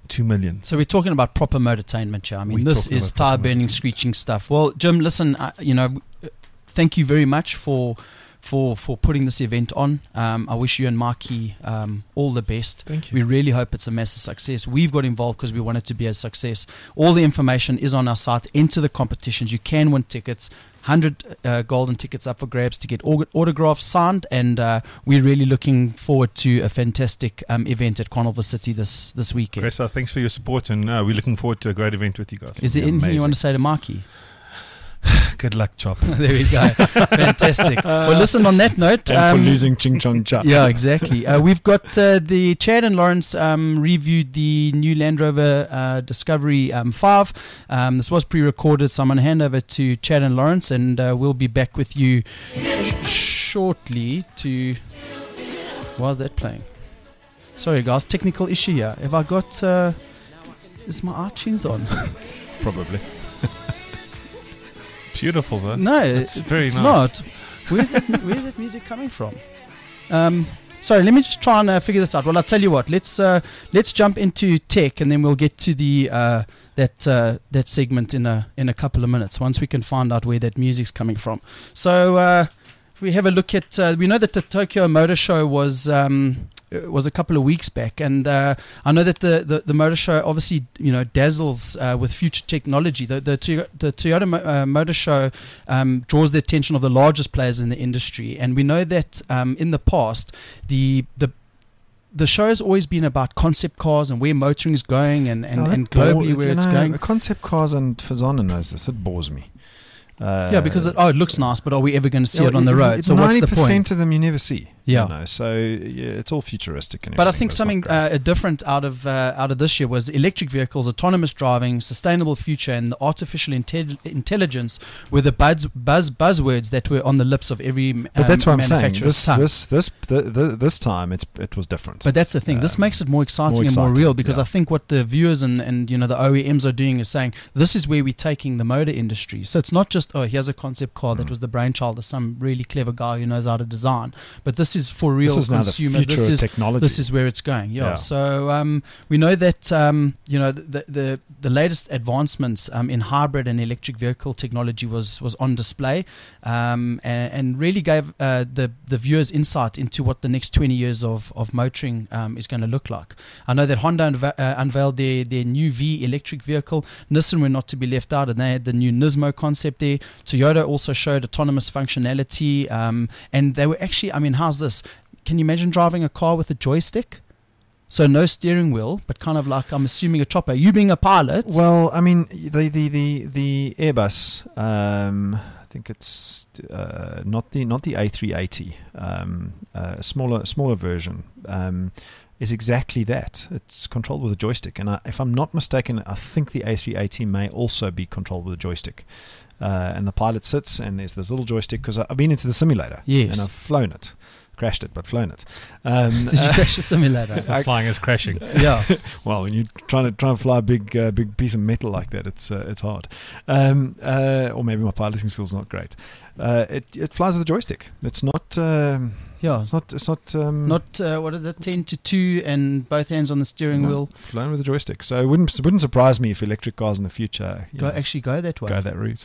S5: two million.
S2: So we're talking about proper motortainment here. I mean,
S5: We're
S2: this
S5: talking
S2: is
S5: about proper
S2: tire-burning,
S5: motortainment.
S2: screeching stuff. Well, Jim, listen, uh, you know, thank you very much for for for putting this event on. Um, I wish you and Marky um, all the best.
S5: Thank
S2: We
S5: you.
S2: really hope it's a massive success. We've got involved because we want it to be a success. All the information is on our site. Enter the competitions. You can win tickets. one hundred uh, golden tickets up for grabs to get aug- autographs signed, and uh, we're really looking forward to a fantastic um, event at Carnival City this this weekend.
S5: Gressa, thanks for your support, and uh, we're looking forward to a great event with you guys.
S2: Is there anything you
S4: Amazing.
S2: want to say to Marky?
S5: Good luck, Chop.
S2: There we go. Fantastic. Well, listen, on that note.
S4: And
S2: um,
S4: for losing Ching Chong Cha.
S2: Yeah, exactly. Uh, we've got uh, the Chad and Lawrence um, reviewed the new Land Rover uh, Discovery um, five. Um, this was pre-recorded, so I'm going to hand over to Chad and Lawrence, and uh, we'll be back with you shortly to... Why is that playing? Sorry, guys, technical issue here. Have I got... Uh, is my iTunes on?
S4: Probably.
S5: Beautiful, though.
S2: No,
S5: It's
S2: it's,
S5: very
S2: it's
S5: nice.
S2: not. Where's that, where's that music coming from? Um, sorry, let me just try and uh, figure this out. Well, I'll tell you what. Let's uh, let's jump into tech, and then we'll get to the uh, that uh, that segment in a in a couple of minutes once we can find out where that music's coming from. So uh, if we have a look at, uh, we know that the Tokyo Motor Show was. Um, uh, was a couple of weeks back, and uh, I know that the, the, the motor show obviously you know dazzles uh, with future technology. The the, Toy- the Toyota Mo- uh, Motor Show um, draws the attention of the largest players in the industry, and we know that um, in the past the the the show has always been about concept cars and where motoring is going, and, and,
S4: Oh, that
S2: and globally
S4: bore-
S2: where
S4: you
S2: it's
S4: know,
S2: going.
S4: Concept cars, and Fazana knows this. It bores me. Uh,
S2: Yeah, because it, oh, it looks nice, but are we ever going to see
S4: you
S2: it
S4: know,
S2: on the
S4: it-
S2: road?
S4: it-
S2: So what's the
S4: ninety percent
S2: point?
S4: of them you never see.
S2: Yeah.
S4: You know, so yeah, it's all futuristic. And
S2: But I
S4: everything,
S2: think
S4: it's
S2: something
S4: not great.
S2: uh, different out of uh, out of this year was electric vehicles, autonomous driving, sustainable future, and the artificial inte- intelligence were the buzz, buzz buzzwords that were on the lips of every um,
S4: But that's what I'm saying.
S2: manufacturer's
S4: This
S2: tongue.
S4: this this the, the, this time it's it was different.
S2: But that's the thing. This
S4: Um,
S2: makes it more exciting
S4: more
S2: and more
S4: exciting,
S2: real, because
S4: yeah.
S2: I think what the viewers and, and you know the O E Ms are doing is saying this is where we're taking the motor industry. So it's not just oh here's a concept car that
S4: Mm.
S2: was the brainchild of some really clever guy who knows how to design, but this is for real
S4: this is now the
S2: consumer.
S4: future
S2: This
S4: of
S2: is
S4: technology.
S2: this is where it's going. Yeah.
S4: Yeah.
S2: So um, we know that um, you know the, the the latest advancements um, in hybrid and electric vehicle technology was was on display, um, and, and really gave uh, the the viewers insight into what the next twenty years of of motoring um, is going to look like. I know that Honda unve- uh, unveiled their their new V electric vehicle. Nissan were not to be left out, and they had the new Nismo concept there. Toyota also showed autonomous functionality, um, and they were actually. I mean, how's this? Can you imagine driving a car with a joystick? So no steering wheel, but kind of like, I'm assuming, a chopper. You being a pilot.
S4: Well, I mean, the the the, the Airbus. Um, I think it's uh, not the not the A three eighty. Um, uh, a smaller smaller version. Um, is exactly that. It's controlled with a joystick, and I, if I'm not mistaken, I think the A three eighty may also be controlled with a joystick. Uh, and the pilot sits, and there's this little joystick, because I've been into the simulator,
S2: Yes.
S4: and I've flown it, crashed it, but flown it. Um,
S2: Did you
S4: uh,
S2: crash the simulator?
S5: It's not flying, it's crashing.
S2: Yeah.
S4: well, when you're trying to try and fly a big uh, big piece of metal like that, it's uh, it's hard. Um, uh, or maybe my piloting skills not great. Uh, it it flies with a joystick. It's not. Um,
S2: Yeah.
S4: it's not. It's not. Um,
S2: Not, uh, what is it, ten to two and both hands on the steering
S4: no,
S2: wheel.
S4: flown with a joystick. So it wouldn't it wouldn't surprise me if electric cars in the future you
S2: Go
S4: know,
S2: Actually go that way.
S4: go that route.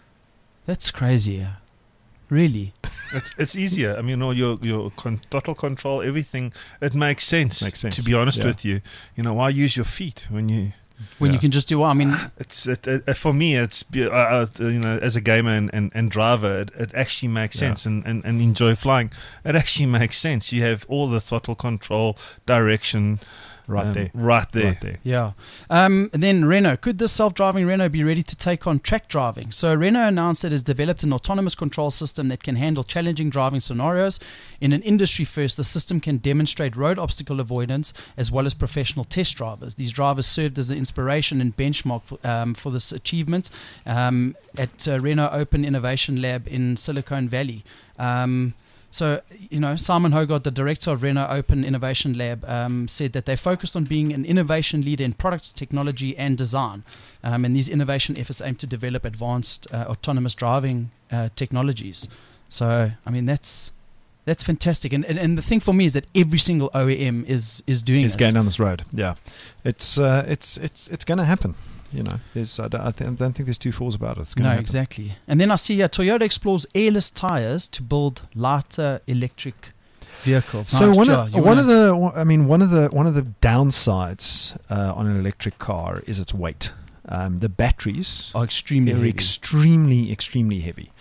S2: That's crazy. Yeah. Really.
S5: It's it's easier. I mean, all your your con- throttle control, everything. It makes sense.
S4: Makes sense,
S5: To be honest
S4: yeah.
S5: with you, you know, why use your feet when you?
S2: When
S4: Yeah.
S2: you can just do what? I mean,
S5: It's it, it, for me. It's be- uh, uh, you know, as a gamer and, and, and driver, it, it actually makes
S4: Yeah.
S5: sense, and, and, and enjoy flying. It actually makes sense. You have all the throttle control, direction,
S4: Right
S5: um,
S4: there.
S5: right there.
S4: Right there.
S2: yeah. Um, and then Renault. Could this self-driving Renault be ready to take on track driving? So Renault announced it has developed an autonomous control system that can handle challenging driving scenarios. In an industry first, the system can demonstrate road obstacle avoidance as well as professional test drivers. These drivers served as an inspiration and benchmark for, um, for this achievement um, at uh, Renault Open Innovation Lab in Silicon Valley. Um, So, you know, Simon Hogarth, the director of Renault Open Innovation Lab, um, said that they focused on being an innovation leader in products, technology, and design. Um, and these innovation efforts aim to develop advanced uh, autonomous driving uh, technologies. So, I mean, that's That's fantastic. And, and and the thing for me is that every single O E M is is doing
S4: It's
S2: it.
S4: going down this road. Yeah, it's uh, it's it's it's going to happen. You know, there's I don't, I th- I don't think there's two falls about it. It's going to
S2: No,
S4: happen.
S2: exactly. And then I see uh, Toyota explores airless tires to build lighter electric vehicles.
S4: So
S2: Now,
S4: one
S2: Joe,
S4: of
S2: you
S4: one
S2: wanna-
S4: of the I mean one of the one of the downsides uh, on an electric car is its weight. Um, the batteries
S2: are extremely
S4: are
S2: heavy.
S4: extremely extremely heavy.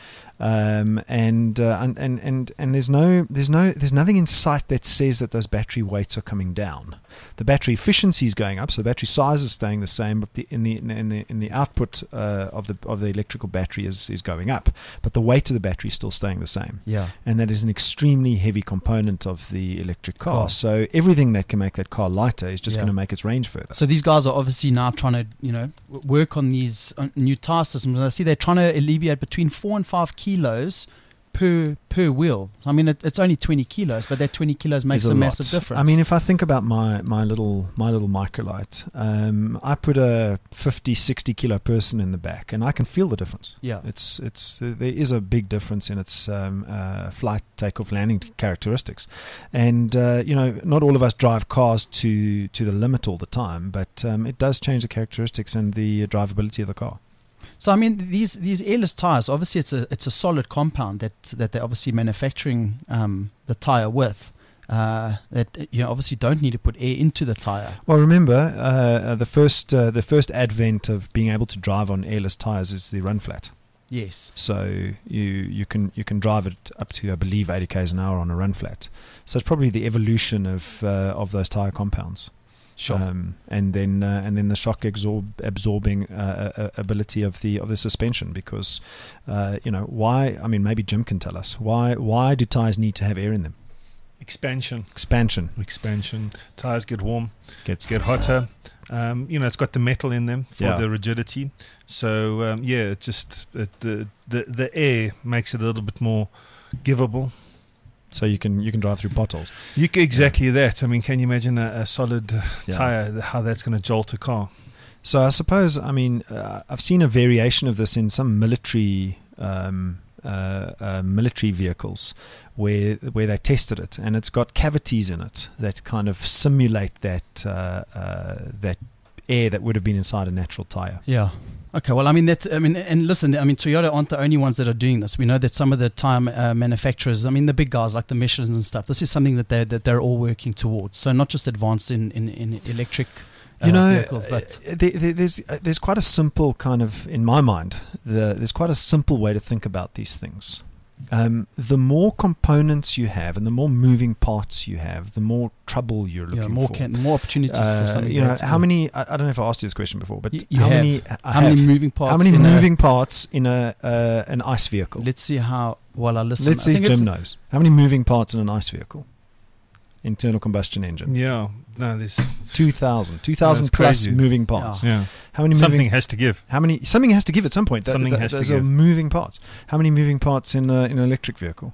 S4: Um, and, uh, and and and and there's no there's no there's nothing in sight that says that those battery weights are coming down. The battery efficiency is going up, so the battery size is staying the same, but the in the in the in the output uh, of the of the electrical battery is is going up, but the weight of the battery is still staying the same.
S2: Yeah.
S4: And that is an extremely heavy component of the electric car.
S2: Car.
S4: So everything that can make that car lighter is just
S2: Yeah.
S4: going to make its range further.
S2: So these guys are obviously now trying to, you know, w- work on these uh, new tire systems. And I see they're trying to alleviate between four and five kilos per per wheel. I mean, it, it's only twenty kilos, but that twenty kilos makes
S4: Is
S2: a,
S4: lot.
S2: massive difference.
S4: I mean, if I think about my, my little my little microlight, um, I put a fifty, sixty kilo person in the back, and I can feel the difference.
S2: yeah,
S4: It's it's there is a big difference in its um, uh, flight, takeoff, landing characteristics, and uh, you know, not all of us drive cars to to the limit all the time, but um, it does change the characteristics and the drivability of the car.
S2: So I mean, these these airless tires, obviously, it's a it's a solid compound that that they're obviously manufacturing um, the tire with. Uh, that you obviously don't need to put air into the tire.
S4: Well, remember uh, the first uh, the first advent of being able to drive on airless tires is the run flat.
S2: Yes.
S4: So you you can you can drive it up to I believe eighty k's an hour on a run flat. So it's probably the evolution of uh, of those tire compounds.
S2: Sure.
S4: Um, and then uh, and then the shock absorb, absorbing uh, uh, ability of the of the suspension, because uh, you know why? I mean, maybe Jim can tell us why why do tires need to have air in them?
S5: Expansion.
S4: Expansion
S5: Expansion. Tires get warm,
S4: gets
S5: get hotter. Um, you know, it's got the metal in them for
S4: Yeah.
S5: the rigidity. So um, yeah, it just it, the the the air makes it a little bit more givable.
S4: so you can you can drive through potholes.
S5: You c- exactly that. I mean, can you imagine a, a solid uh,
S4: Yeah.
S5: tire? th- How that's going to jolt a car?
S4: So I suppose, I mean, uh, I've seen a variation of this in some military um, uh, uh, military vehicles where where they tested it, and it's got cavities in it that kind of simulate that uh, uh, that air that would have been inside a natural tire.
S2: Yeah. Okay. Well, I mean that. I mean, and listen. I mean, Toyota aren't the only ones that are doing this. We know that some of the tire uh, manufacturers. I mean, the big guys like the Michelins and stuff. This is something that they that they're all working towards. So not just advanced in in, in electric. Uh,
S4: You know,
S2: vehicles, but
S4: uh, there, there, there's uh, there's quite a simple kind of, in my mind, the, there's quite a simple way to think about these things. Um, the more components you have and the more moving parts you have, the more trouble you're looking
S2: yeah, more
S4: for.
S2: can, more opportunities for
S4: Uh,
S2: something.
S4: you know,
S2: great to
S4: how
S2: do.
S4: many? I, I don't know if I asked you this question before, but
S2: Y- you
S4: how
S2: have.
S4: many? I
S2: How
S4: have.
S2: many moving parts?
S4: How many
S2: in
S4: moving parts in a uh, an ice
S2: A,
S4: vehicle?
S2: let's see how well I listen.
S4: Let's
S2: I
S4: see if
S2: think it's-
S4: Jim knows. How many moving parts in an ice vehicle? Internal combustion engine.
S5: Yeah, no, there's
S4: two thousand. two thousand
S5: That's
S4: plus
S5: crazy.
S4: moving parts.
S5: yeah
S4: How many
S5: something
S4: moving
S5: has to give.
S4: How many? Something has to give at some point. Th-
S5: Something
S4: th-
S5: has to
S4: those are
S5: give.
S4: moving parts. How many moving parts in a, in an electric vehicle?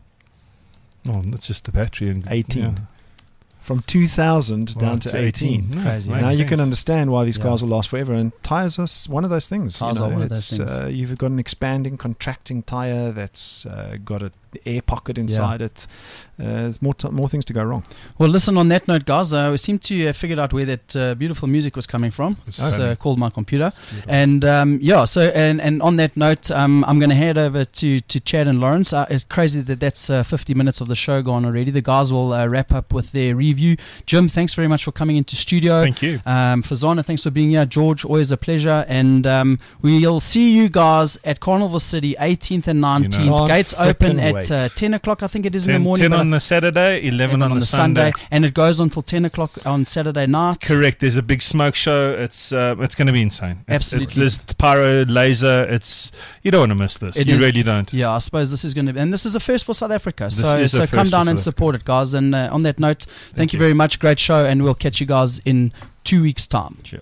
S5: Oh, that's just the battery and
S4: eighteen.
S5: yeah.
S4: From two thousand
S5: Well,
S4: down to eighteen.
S5: No,
S2: Crazy.
S5: makes
S4: Now you can
S5: sense.
S4: understand why these
S2: Yeah.
S4: cars will last forever. And tires are s- one of those things.
S2: Tires
S4: you know,
S2: are one of those
S4: it's,
S2: things.
S4: Uh, you've got an expanding, contracting tire that's uh, got an air pocket inside it. Uh, there's more t- more things to go wrong.
S2: Well, listen, on that note, guys, uh, we seem to have figured out where that uh, beautiful music was coming from. It's
S5: Okay.
S2: uh, called my computer. And um, yeah, so and, and on that note, um, I'm going to head over to, to Chad and Lawrence. Uh, it's crazy that that's uh, fifty minutes of the show gone already. The guys will uh, wrap up with their review. Jim, thanks very much for coming into studio.
S5: Thank you.
S2: Um, Fazana, thanks for being here. George, always a pleasure. And um, we'll see you guys at Carnival City, eighteenth and nineteenth.
S4: Can't
S2: Gates open
S4: frickin'
S2: at uh,
S4: wait.
S2: ten o'clock, I think it is in the
S5: ten,
S2: morning.
S5: ten
S2: but
S5: on the Saturday, eleven on,
S2: on
S5: the, Sunday.
S2: and it goes until ten o'clock on Saturday night.
S5: Correct. There's a big smoke show. It's uh, it's going to be insane. It's,
S2: Absolutely.
S5: It's just pyro, laser. It's you don't want to miss this.
S2: It
S5: you
S2: is-
S5: really don't.
S2: Yeah, I suppose this is going to be, and this is a first for South Africa.
S5: This
S2: so
S5: is a
S2: so
S5: first
S2: come
S5: for
S2: down
S5: South
S2: and
S5: Africa.
S2: support it, guys. And uh, on that note, thank,
S5: Thank
S2: you
S5: you.
S2: very much. Great show, and we'll catch you guys in two weeks' time. Sure.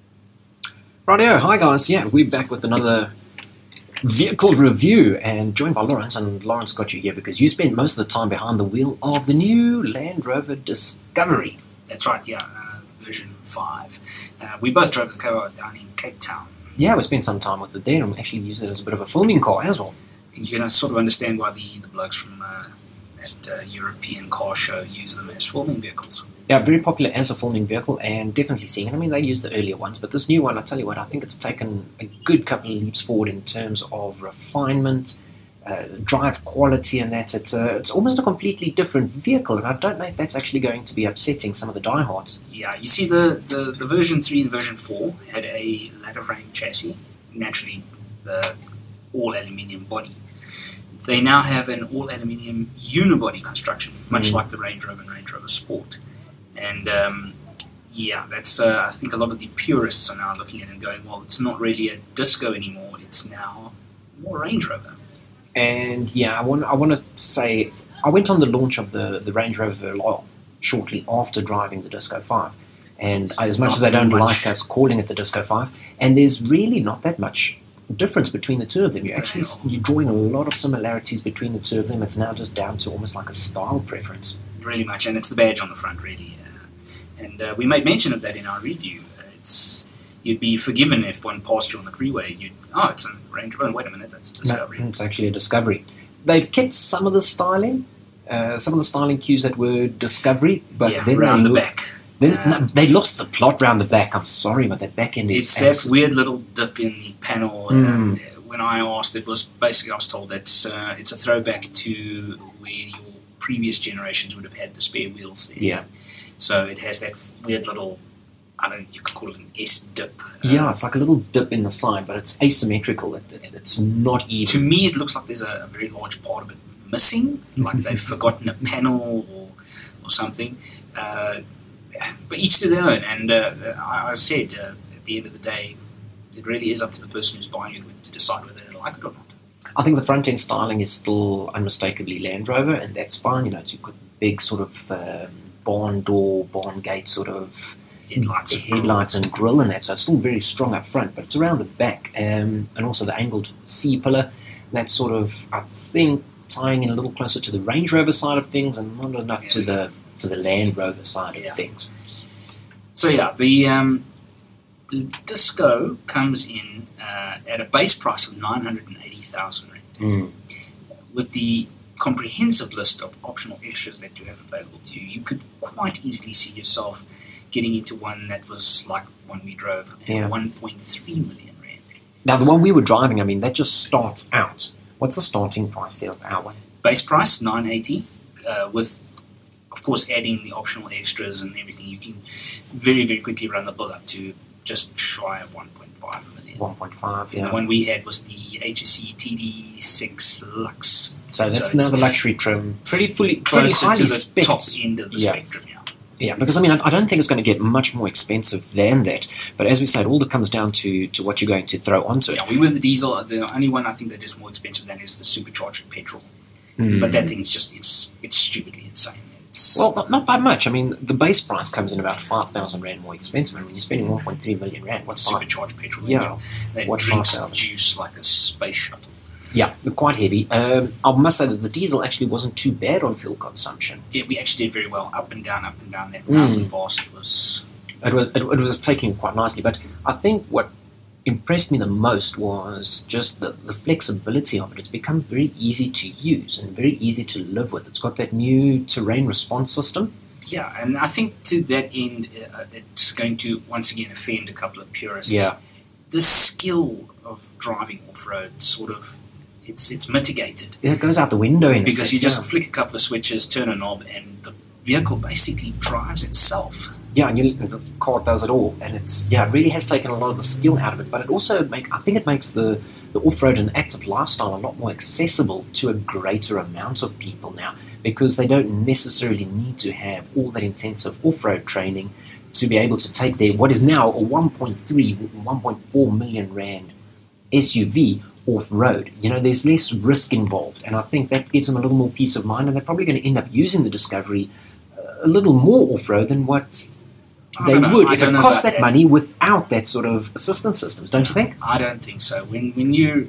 S6: Rightio, hi guys. Yeah, we're back with another vehicle review and joined by Lawrence. And Lawrence got you here because you spent most of the time behind the wheel of the new Land Rover Discovery.
S7: That's right, yeah, uh, version five. Uh, we both drove the car down in Cape Town.
S6: Yeah, we spent some time with it there and we actually used it as a bit of a filming car as well.
S7: You can uh, sort of understand why the, the blokes from uh, at uh, European car show use them as filming vehicles.
S6: Yeah, very popular as a filming vehicle and definitely seeing it. I mean, they used the earlier ones, but this new one, I tell you what, I think it's taken a good couple of leaps forward in terms of refinement, uh, drive quality, and that. It's, uh, it's almost a completely different vehicle, and I don't know if that's actually going to be upsetting some of the diehards.
S7: Yeah, you see the, the, the version three and version four had a ladder frame chassis, naturally the all-aluminium body. They now have an all-aluminium unibody construction, much
S6: Mm.
S7: like the Range Rover and Range Rover Sport. And um, yeah, that's uh, I think a lot of the purists are now looking at it and going, well, it's not really a disco anymore, it's now more Range Rover.
S6: And yeah, I want I want to say I went on the launch of the, the Range Rover Velar shortly after driving the Disco five. And
S7: It's
S6: as much
S7: not
S6: as I don't
S7: much.
S6: like us calling it the Disco five, and there's really not that much difference between the two of them. You actually you're drawing a lot of similarities between the two of them. It's now just down to almost like a style preference.
S7: Really much, and it's the badge on the front, really. Uh, and uh, we made mention of that in our review. Uh, it's You'd be forgiven if one passed you on the freeway. You'd, oh, it's a Range Rover. Wait a minute, that's a Discovery.
S6: No, it's actually a Discovery. They've kept some of the styling, uh, some of the styling cues that were Discovery, but
S7: yeah,
S6: then
S7: round
S6: they
S7: the
S6: lo-
S7: back.
S6: Then
S7: Uh,
S6: no, they lost the plot round the back. I'm sorry, but that back end is
S7: It's that
S6: abs-
S7: weird little dip in the panel.
S6: Mm.
S7: Uh, when I asked, it was basically I was told that uh, it's a throwback to where your previous generations would have had the spare wheels there.
S6: Yeah.
S7: So it has that weird little, I don't know, you could call it an S dip. Uh,
S6: Yeah, it's like a little dip in the side, but it's asymmetrical. It, it, it's not even.
S7: To me, it looks like there's a, a very large part of it missing, like they've forgotten a panel or or something. Uh, but each to their own. And uh, I, I said, uh, at the end of the day, it really is up to the person who's buying it to decide whether they like it or not.
S6: I think the front end styling is still unmistakably Land Rover, and that's fine. You know, it's a good big sort of um, barn door, barn gate sort of
S7: Headlights.
S6: headlights and grille and that. So it's still very strong up front, but it's around the back, um, and also the angled C pillar. That's sort of, I think, tying in a little closer to the Range Rover side of things, and not enough to the to the Land Rover side of
S7: Yeah.
S6: things.
S7: So yeah, the, um, the Disco comes in uh, at a base price of nine hundred eighty thousand rand.
S6: Mm.
S7: With the comprehensive list of optional extras that you have available to you, you could quite easily see yourself getting into one that was like one we drove,
S6: Yeah.
S7: one point three million rand.
S6: Now, the one we were driving, I mean, that just starts out. What's the starting price there of our one?
S7: Base price nine eighty, uh, with of course adding the optional extras and everything. You can very very quickly run the bill up to just shy of one point five million.
S6: one point five,
S7: The
S6: yeah.
S7: one we had was the H S C T D six Lux.
S6: So that's
S7: So
S6: now
S7: it's
S6: the luxury trim. Pretty fully, pretty
S7: closer
S6: highly
S7: to the
S6: spec'd.
S7: top end of the
S6: Yeah.
S7: spectrum. Yeah.
S6: Yeah, because I mean, I I don't think it's going to get much more expensive than that. But as we said, all that comes down to, to what you're going to throw onto it.
S7: Yeah, we were the diesel. The only one I think that is more expensive than is the supercharged petrol.
S6: Mm.
S7: But that thing's just it's it's stupidly insane. It's,
S6: Well, not, not by much. I mean, the base price comes in about five thousand rand more expensive. I mean, you're spending one point three million rand. What's five?
S7: supercharged petrol.
S6: Yeah.
S7: that
S6: What's
S7: drinks
S6: five thousand?
S7: juice like a space shuttle.
S6: Yeah, they're quite heavy. Um, I must say that the diesel actually wasn't too bad on fuel consumption.
S7: Yeah, we actually did very well, up and down, up and down that
S6: Mm.
S7: mountain pass. It was
S6: It was it, it was taking quite nicely. But I think what impressed me the most was just the, the flexibility of it. It's become very easy to use and very easy to live with. It's got that new terrain response system.
S7: yeah, and I think to that end, uh, it's going to once again offend a couple of purists.
S6: Yeah.
S7: The skill of driving off road sort of it's it's mitigated.
S6: Yeah, it goes out the window in a
S7: Because
S6: sense,
S7: you just
S6: yeah.
S7: flick a couple of switches, turn a knob, and the vehicle basically drives itself.
S6: Yeah, and you, the car does it all, and it's yeah, it really has taken a lot of the skill out of it. But it also make I think it makes the the off-road and active lifestyle a lot more accessible to a greater amount of people now, because they don't necessarily need to have all that intensive off-road training to be able to take their what is now a one point three, one point four million rand S U V off-road. You know, there's less risk involved, and I think that gives them a little more peace of mind, and they're probably going to end up using the Discovery uh, a little more off-road than what
S7: I
S6: they
S7: don't know.
S6: would
S7: I
S6: if
S7: don't
S6: it
S7: know
S6: cost
S7: about
S6: that money without that sort of assistance systems, don't you think?
S7: I don't think so. When when you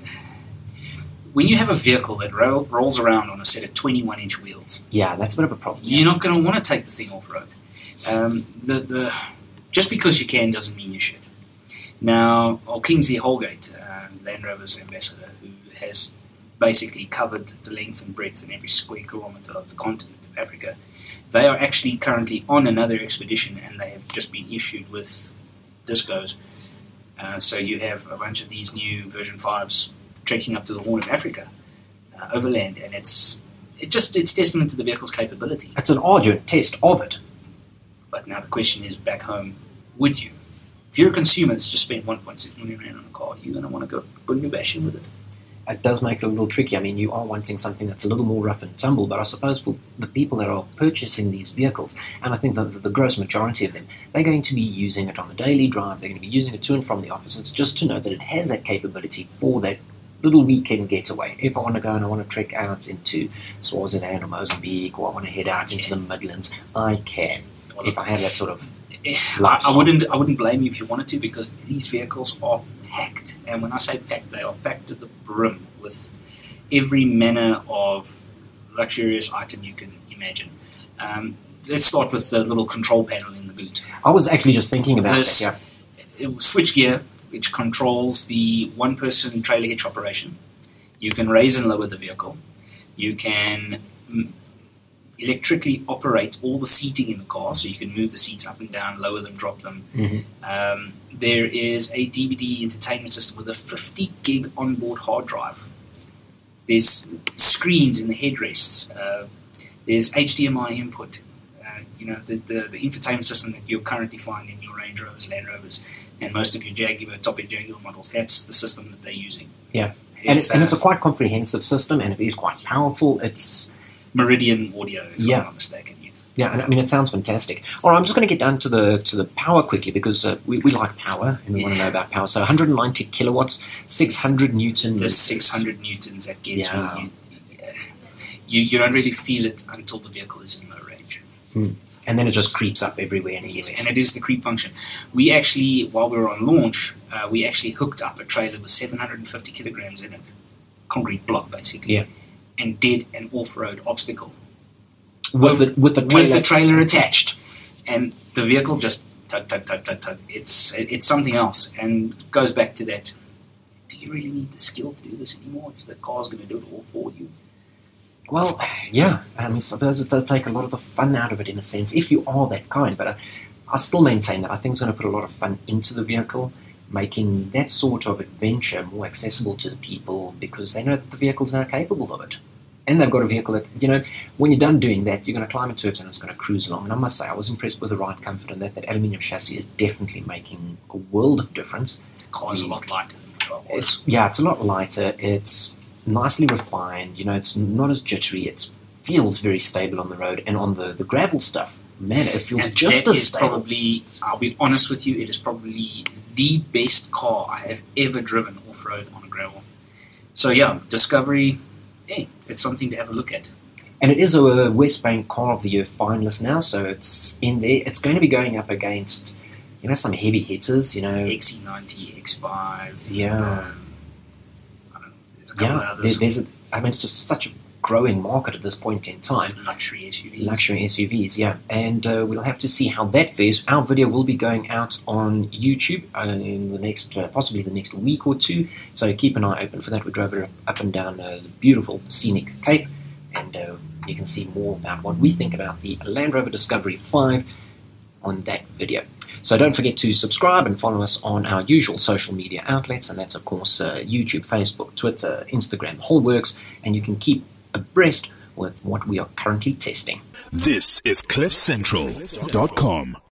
S7: when you have a vehicle that roll, rolls around on a set of twenty-one inch wheels,
S6: Yeah, that's a bit of a problem.
S7: you're not going to want to take the thing off road. Um, the the just because you can doesn't mean you should. Now, old Kingsley Holgate, uh, Land Rover's ambassador, who has basically covered the length and breadth and every square kilometre of the continent of Africa. They are actually currently on another expedition, and they have just been issued with discos. Uh, so you have a bunch of these new version fives trekking up to the Horn of Africa, uh, overland, and it's it just it's testament to the vehicle's capability.
S6: It's an arduous test of it.
S7: But now the question is, back home, would you? If you're a consumer that's just spent one point six million rand on a car, you're going to want to go put a new bash in with it.
S6: It does make it a little tricky. I mean, you are wanting something that's a little more rough and tumble, but I suppose for the people that are purchasing these vehicles, and I think that the gross majority of them, they're going to be using it on the daily drive, they're going to be using it to and from the office. It's just to know that it has that capability for that little weekend getaway. If I want to go and I want to trek out into Swaziland or Mozambique, or I want to head out into the Midlands, I can. If I have that sort of
S7: I, I wouldn't I wouldn't blame you if you wanted to, because these vehicles are packed, and when I say packed, they are packed to the brim with every manner of luxurious item you can imagine. Um, let's start with the little control panel in the boot.
S6: I was actually just thinking about
S7: this,
S6: that. Yeah.
S7: It was switchgear, which controls the one-person trailer hitch operation. You can raise and lower the vehicle. You can mm, electrically operate all the seating in the car, so you can move the seats up and down, lower them, drop them.
S6: Mm-hmm.
S7: Um, there is a D V D entertainment system with a fifty gig onboard hard drive. There's screens in the headrests. Uh, there's H D M I input. Uh, you know, the, the, the infotainment system that you'll currently find in your Range Rovers, Land Rovers, and most of your Jaguar, top-end Jaguar models, that's the system that they're using.
S6: Yeah, and it's,
S7: uh,
S6: and it's a quite comprehensive system, and it is quite powerful. It's
S7: Meridian audio, if
S6: Yeah.
S7: I'm not mistaken. Yes.
S6: Yeah, and I mean, it sounds fantastic. All right, I'm just going to get down to the to the power quickly, because uh, we, we like power, and we want to know about power. So one hundred ninety kilowatts, six hundred newton
S7: The
S6: meters.
S7: six hundred newtons that gets
S6: Yeah.
S7: you, you, you don't really feel it until the vehicle is in low range.
S6: Hmm. And then it just creeps up everywhere and
S7: Yes,
S6: anywhere.
S7: and it is the creep function. We actually, while we were on launch, uh, we actually hooked up a trailer with seven hundred fifty kilograms in it, concrete block basically,
S6: Yeah.
S7: and did an off-road obstacle
S6: with the with the
S7: with
S6: trailer,
S7: the trailer attached, and the vehicle just tug tug tug tug tug. It's it's something else, and it goes back to that. Do you really need the skill to do this anymore? If the car's going to do it all for you.
S6: Well, yeah, I mean, I suppose it does take a lot of the fun out of it in a sense, if you are that kind. But I, I still maintain that I think it's going to put a lot of fun into the vehicle, making that sort of adventure more accessible to the people, because they know that the vehicle's now capable of it. And they've got a vehicle that, you know, when you're done doing that, you're going to climb into it and it's going to cruise along. And I must say, I was impressed with the ride comfort, and that that aluminium chassis is definitely making a world of difference.
S7: The car's a lot lighter than the car was.
S6: It's, yeah, it's a lot lighter. It's nicely refined. You know, it's not as jittery. It feels very stable on the road. And on the, the gravel stuff, man, it feels
S7: And
S6: just
S7: that
S6: as
S7: is
S6: stable.
S7: probably, I'll be honest with you, it is probably the best car I have ever driven off-road on a gravel. So yeah, Discovery, hey, it's something to have a look at.
S6: And it is a West Bank Car of the Year finalist now, so it's in there. It's going to be going up against, you know, some heavy hitters, you know.
S7: X C ninety, X five.
S6: Yeah.
S7: Um, I don't know, there's a couple
S6: Yeah,
S7: of
S6: there,
S7: others.
S6: there's a, I mean, it's just such a growing market at this point in time.
S7: Luxury S U Vs.
S6: Luxury S U Vs, yeah. And uh, we'll have to see how that fares. Our video will be going out on YouTube uh, in the next, uh, possibly the next week or two. So keep an eye open for that. We drove it up and down uh, the beautiful scenic Cape, and uh, you can see more about what we think about the Land Rover Discovery five on that video. So don't forget to subscribe and follow us on our usual social media outlets, and that's of course uh, YouTube, Facebook, Twitter, Instagram, the whole works, and you can keep abreast with what we are currently testing.
S1: This is cliff central dot com.